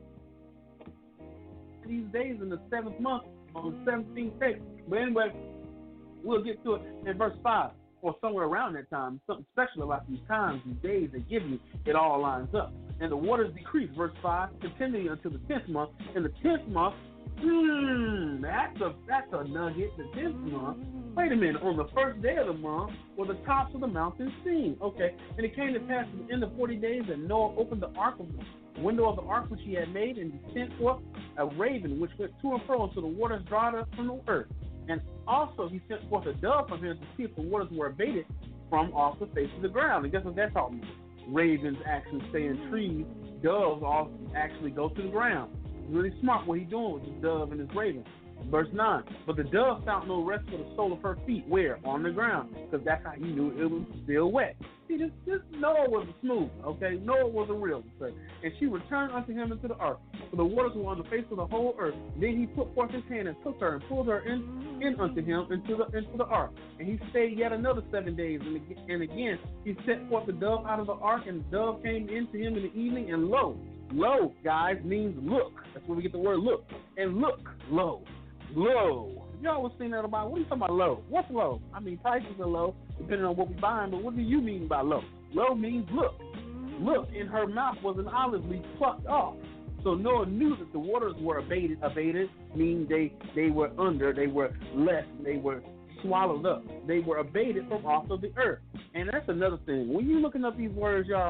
Speaker 4: These days in the seventh month, on the seventeenth day. But anyway, we'll get to it in verse five, or somewhere around that time. Something special about these times, these days they give you, it all lines up. And the waters decreased, verse five, continuing until the tenth month. In the tenth month, hmm, that's a, that's a nugget, the tenth month. Wait a minute, on the first day of the month were the tops of the mountains seen. Okay, and it came to pass at the end of forty days that Noah opened the ark of the window of the ark which he had made, and he sent forth a raven which went to and fro until the waters dried up from the earth. And also he sent forth a dove from him to see if the waters were abated from off the face of the ground. And guess what that's all? Ravens actually stay in trees. Doves also actually go to the ground. It's really smart what he's doing with this dove and this raven. Verse nine, but the dove found no rest for the sole of her feet. Where? On the ground. Because that's how he knew it was still wet. See, this, this Noah was a smooth, okay? Noah was a real one. And she returned unto him into the ark. For the waters were on the face of the whole earth. Then he put forth his hand and took her and pulled her in, in unto him into the into the ark. And he stayed yet another seven days. And again, and again he sent forth the dove out of the ark, and the dove came into him in the evening. And lo, lo, guys, means look. That's where we get the word look. And look, lo. Low. You always seen that about, what are you talking about low? What's low? I mean, prices are low, depending on what we're buying, but what do you mean by low? Low means look. Look, in her mouth was an olive leaf plucked off. So Noah knew that the waters were abated, abated, meaning they, they were under, they were less, they were swallowed up. They were abated from off of the earth. And that's another thing. When you're looking up these words, y'all,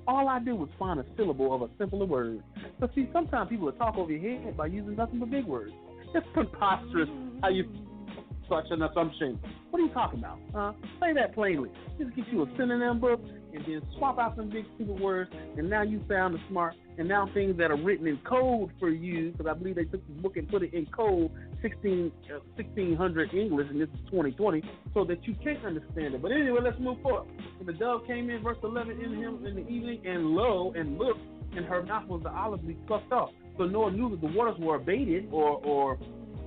Speaker 4: All I did was find a syllable of a simpler word. So see, sometimes people will talk over your head by using nothing but big words. It's preposterous how you such an assumption. What are you talking about? Huh? Say that plainly. Just get you a synonym book and then swap out some big stupid words, and now you sound smart. And now things that are written in code for you, because I believe they took this book and put it in code sixteen, uh, sixteen hundred English, and this is twenty twenty, so that you can't understand it. But anyway, let's move forward. And the dove came in, verse eleven, in him in the evening, and lo, and look, and her mouth was the olive leaf plucked off. So Noah knew that the waters were abated, or or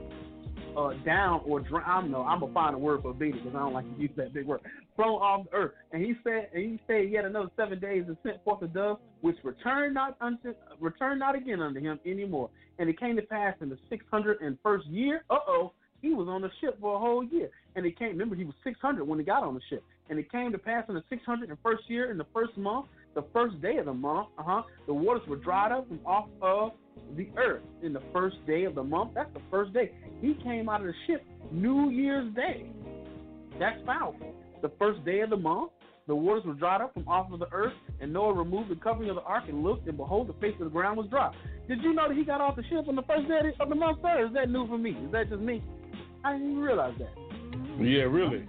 Speaker 4: uh, down, or drown. I don't know. I'm gonna find a word for abated because I don't like to use that big word. Thrown off the earth. And he said, and he stayed yet another seven days and sent forth a dove, which returned not unto, returned not again unto him anymore. And it came to pass in the six hundred and first year. Uh oh, he was on the ship for a whole year. And it came. Remember, he was six hundred when he got on the ship. And it came to pass in the six hundred and first year, in the first month, the first day of the month. Uh huh. The waters were dried up from off of the earth in the first day of the month. That's the first day. He came out of the ship New Year's Day. That's powerful. The first day of the month, the waters were dried up from off of the earth, and Noah removed the covering of the ark and looked, and behold, the face of the ground was dry. Did you know that he got off the ship on the first day of the month, sir? Is that new for me? Is that just me? I didn't even realize that.
Speaker 2: Yeah, really.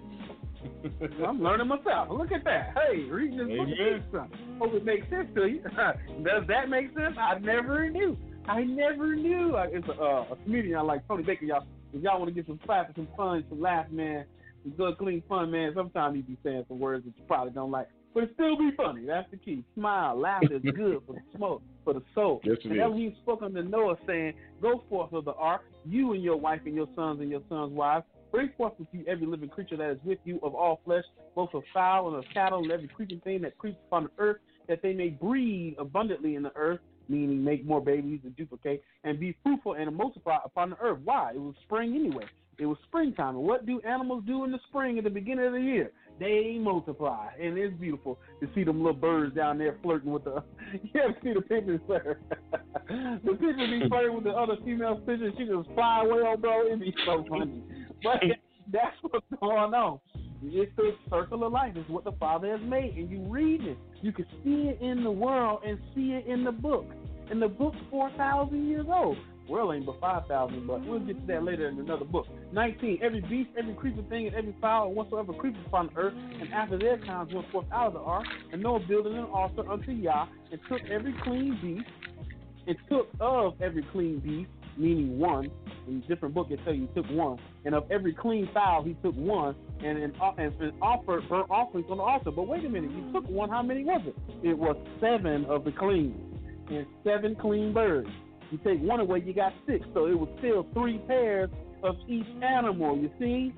Speaker 4: I'm learning myself. Look at that. Hey, reading this book makes sense. Hope it makes sense to you. Does that make sense? I never knew. I never knew. It's a, uh, a comedian I like, Tony Baker. Y'all, if y'all want to get some clap, some fun, some laugh, man, some good, clean fun, man. Sometimes he be saying some words that you probably don't like, but it still be funny. That's the key. Smile, laughter is good for the smoke, for the soul.
Speaker 2: Yes, it
Speaker 4: and
Speaker 2: is.
Speaker 4: Elohim spoke unto Noah, saying, "Go forth of the ark, you and your wife and your sons and your sons' wives. Bring forth with you every living creature that is with you of all flesh, both of fowl and of cattle, and every creeping thing that creeps upon the earth, that they may breed abundantly in the earth," meaning make more babies and duplicate, "and be fruitful and multiply upon the earth." Why? It was spring anyway. It was springtime. And what do animals do in the spring at the beginning of the year? They multiply. And it's beautiful to see them little birds down there flirting with the... You ever see the pigeons, sir? The pigeons be flirting with the other female pigeons. She just fly away, oh, bro. It'd be so funny. But that's what's going on. It's the circle of life. It's what the Father has made. And you read it. You can see it in the world and see it in the book. And the book's four thousand years old. World ain't but five thousand, but we'll get to that later in another book. nineteen, every beast, every creeping thing, and every fowl, and whatsoever creepeth upon the earth, and after their kinds went forth out of the ark, and Noah builded an altar unto Yah, and took every clean beast, and took of every clean beast, meaning one. In different book, it tell you he took one, and of every clean fowl, he took one, and, and, and, and offered burnt offerings on the altar. But wait a minute, you took one, how many was it? It was seven of the clean, and seven clean birds. You take one away, you got six. So it was still three pairs of each animal, you see?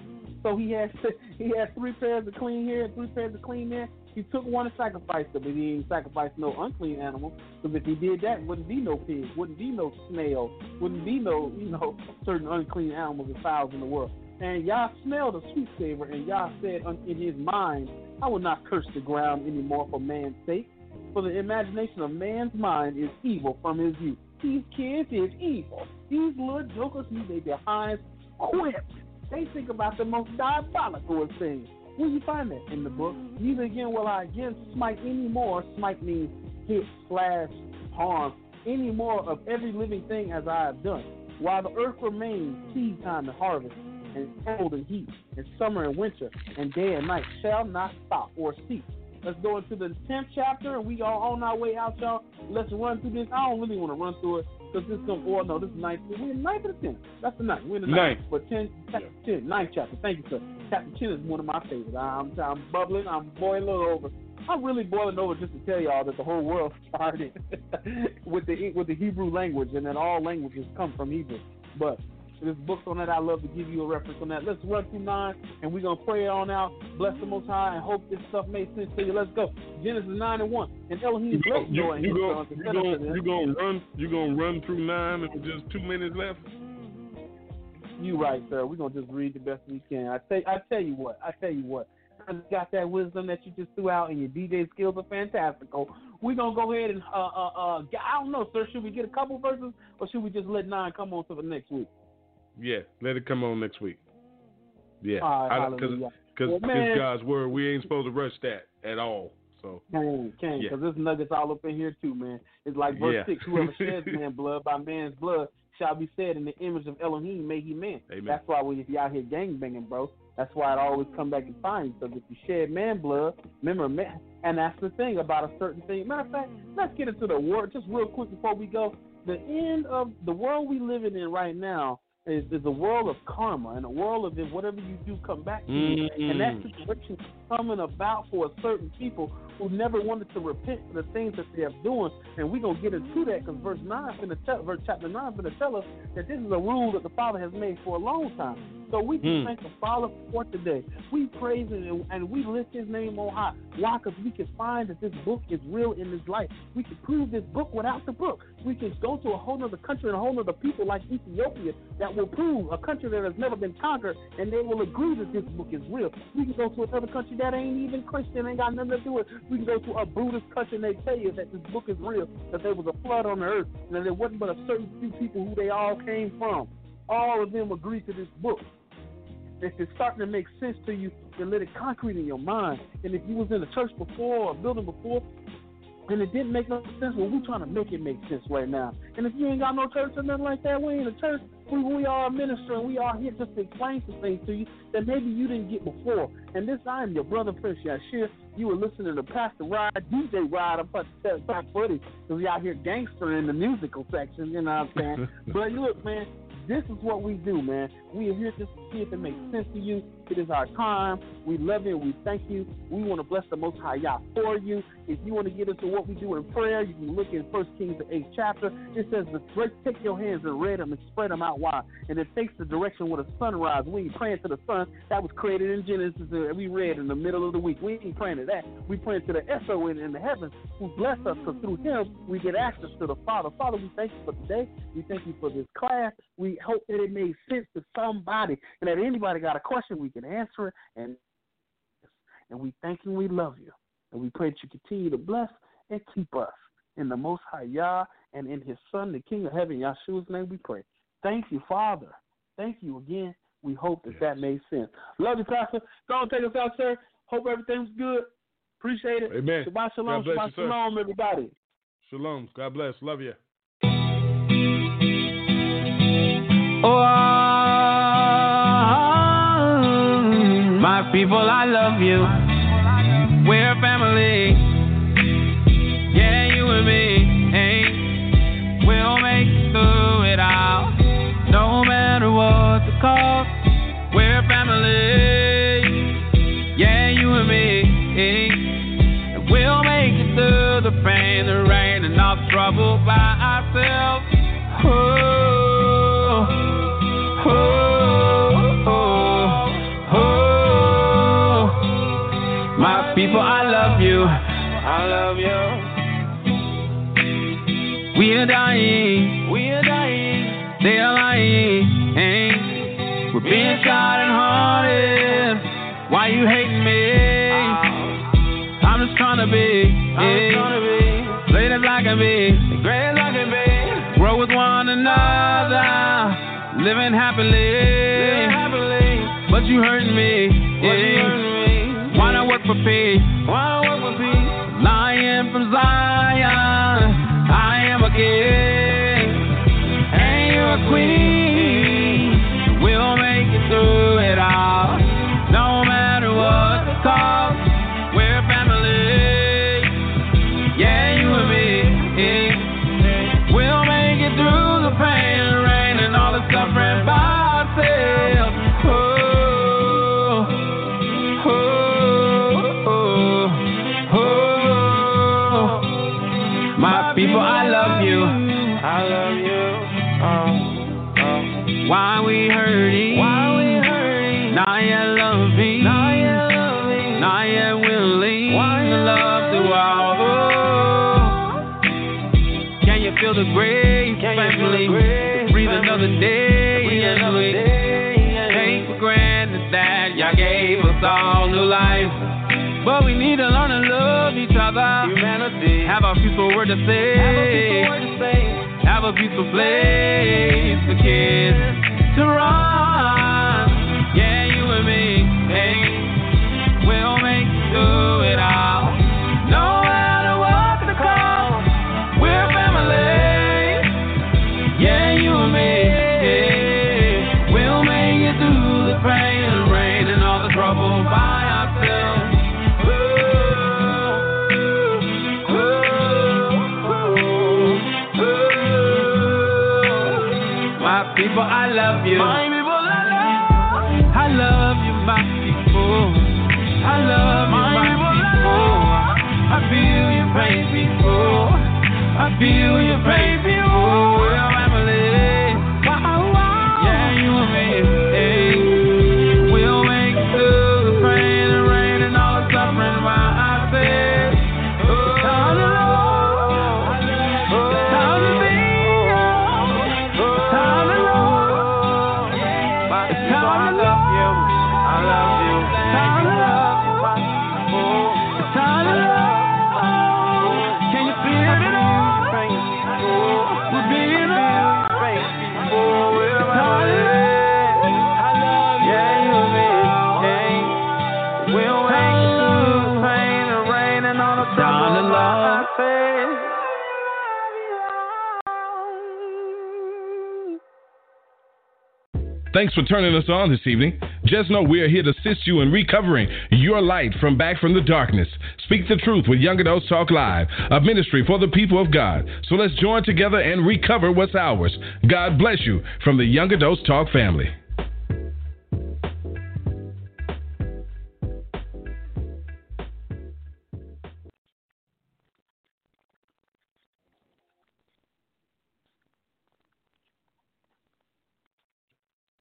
Speaker 4: So he had he had three pairs of clean here and three pairs of clean there. He took one and sacrificed them, but he didn't sacrifice no unclean animal. Because if he did that, wouldn't be no pig, wouldn't be no snail, wouldn't be no, you know, certain unclean animals and fowls in the world. And Yah smelled a sweet savor, and Yah said in his mind, "I will not curse the ground anymore for man's sake. For the imagination of man's mind is evil from his youth." These kids is evil. These little jokers need their behinds whipped. They think about the most diabolical of things. Where you find that? In the book. Neither again will I again smite any more. Smite means hit, slash, harm. Any more of every living thing as I have done. While the earth remains, seed time and harvest, and cold and heat, and summer and winter, and day and night shall not stop or cease. Let's go into the tenth chapter, and we are on our way out, y'all. Let's run through this. I don't really want to run through it because this is going to, oh, no, this is ninth. We're in ninth or the tenth? That's the ninth. We're in the ninth. ninth. But ten, chapter ten, ninth chapter. Thank you, sir. Chapter ten is one of my favorites. I'm, I'm bubbling. I'm boiling over. I'm really boiling over just to tell y'all that the whole world started with the with the Hebrew language, and that all languages come from Hebrew. But there's books on that. I love to give you a reference on that. Let's run through nine, and we're going to pray on out. Bless the Most High, and hope this stuff made sense to you. Let's go. Genesis nine and one. And Elohim blessed Noah and his sons. You're
Speaker 2: going to run You gonna run through nine with just two minutes left?
Speaker 4: You right, sir. We're going to just read the best we can. I tell, I tell you what. I tell you what. I got that wisdom that you just threw out, and your D J skills are fantastical. We're going to go ahead and, uh, uh, uh, I don't know, sir. Should we get a couple verses, or should we just let nine come on to the next week?
Speaker 2: Yeah, let it come on next week. Yeah,
Speaker 4: because
Speaker 2: right, well, it's God's word. We ain't supposed to rush that at all. So
Speaker 4: Can, can, because
Speaker 2: yeah.
Speaker 4: there's nuggets all up in here too, man. It's like verse
Speaker 2: Yeah.
Speaker 4: six: whoever sheds man's blood by man's blood shall be said in the image of Elohim, may he man.
Speaker 2: Amen.
Speaker 4: That's why when if you out here gangbanging, bro, that's why it always come back and find you. Because if you shed man blood, remember man, and that's the thing about a certain thing. Matter of fact, let's get into the word just real quick before we go. The end of the world we living in right now is, is a world of karma and a world of if whatever you do come back to you.
Speaker 2: Mm.
Speaker 4: And that situation is coming about for a certain people who never wanted to repent for the things that they are doing. And we're going to get into that because verse nine, finna tell, verse chapter nine is going to tell us that this is a rule that the Father has made for a long time. So we can
Speaker 2: Mm.
Speaker 4: thank the Father for today. We praise Him and, and we lift His name on high. Why? Because we can find that this book is real in this life. We can prove this book without the book. We can go to a whole other country and a whole other people like Ethiopia that will prove, a country that has never been conquered, and they will agree that this book is real. We can go to another country that ain't even Christian, ain't got nothing to do with it. We can go to a Buddhist country and they tell you that this book is real, that there was a flood on the earth, and that there wasn't but a certain few people who they all came from. All of them agree to this book. If it's starting to make sense to you, then let it concrete in your mind. And if you was in a church before or a building before, and it didn't make no sense, well, we're trying to make it make sense right now. And if you ain't got no church or nothing like that, we ain't a church. We, we are a minister, and we are here just to explain some things to you that maybe you didn't get before. And this, I am your brother, Prince Yashir. You were listening to Pastor Rod, D J Rod. I'm about to tell Top Buddy, because we out here gangster in the musical section, you know what I'm saying? But look, man, this is what we do, man. We are here just to see if it makes sense to you. It is our time. We love you and we thank you. We want to bless the Most High Yah for you. If you want to get into what we do in prayer, you can look in First Kings, the eighth chapter. It says, take your hands and read them and spread them out wide. And it takes the direction where the sun rises. We ain't praying to the sun. That was created in Genesis that we read in the middle of the week. We ain't praying to that. We praying to the S O in, in the heavens who bless us, because through him we get access to the Father. Father, we thank you for today. We thank you for this class. We hope that it made sense to somebody, and that anybody got a question, we can answer it. And and we thank you and we love you. And we pray that you continue to bless and keep us. In the Most High Yah and in His Son, the King of Heaven, Yahshua's name we pray. Thank you, Father. Thank you again. We hope that yes. that made sense. Love you, Pastor. Go on, take us out, sir. Hope everything's good. Appreciate it.
Speaker 2: Amen.
Speaker 4: Shabbat shalom.
Speaker 2: God bless
Speaker 4: Shabbat
Speaker 2: you, sir.
Speaker 4: shalom, everybody.
Speaker 2: Shalom. God bless. Love you.
Speaker 3: Oh, my people, I love you. We're family. Yeah, you and me. Hey, we'll make it through it all. No matter what the cost, we're family. Yeah, you and me. Hey, and we'll make it through the pain, the rain, and all the trouble by ourselves. Oh, oh, oh, oh. My people, I love you. I love you. We are dying. We are dying. They are lying. Hey. We're being shot and haunted. Why you hating me? Oh. I'm just trying to be. I'm just trying to be. Great as I can be. Great as I can be. Grow with one another. Living happily. Living happily. But you hurting me. But yeah. you hurting me. Why not work for peace? Why not work for peace? Lion from Zion. I am a king. And you're a queen. We'll make it through it all. No matter what the cost. We're family. Yeah, you and me. We'll make it through the pain and rain and all the suffering by ourselves. Oh, oh, oh, oh. My people, I love you. I love you. Oh, oh. Why we hurting? Why we hurting? Not yet loving. Not yet loving. Not yet willing. Why to love through all. Oh. Can you feel the grace, Can family? You feel the grace, breathe family. Another day. Breathe another day. Take for granted that y'all gave us all new life. But we need to learn to love each other. Humanity. Have a peaceful word to say. Have a peaceful word to say. Have a peaceful place for kids to run. Yeah, you and me. Hey, we'll make it through it all. No my people, I love you. My people, I love. I love you, my people. I love you, my, my people. people. I feel your pain, people. I feel your pain, people. We're family. Wow, wow. Yeah, you and me. Hey. We'll make it through the pain and rain and all the suffering while I say, oh, it's time to love. It's time to be young. It's time to love. It's time to love you. I love you. It's time to love you, my people. It's time to love. Can you feel it all? We're being up. Oh, we're tired. I love you. Yeah, you and me. Hey. We'll make it through the pain and rain and all the trouble and love I face.
Speaker 2: Thanks for turning us on this evening. Just know we are here to assist you in recovering your light from back from the darkness. Speak the truth with Young Adults Talk Live, a ministry for the people of God. So let's join together and recover what's ours. God bless you from the Young Adults Talk family.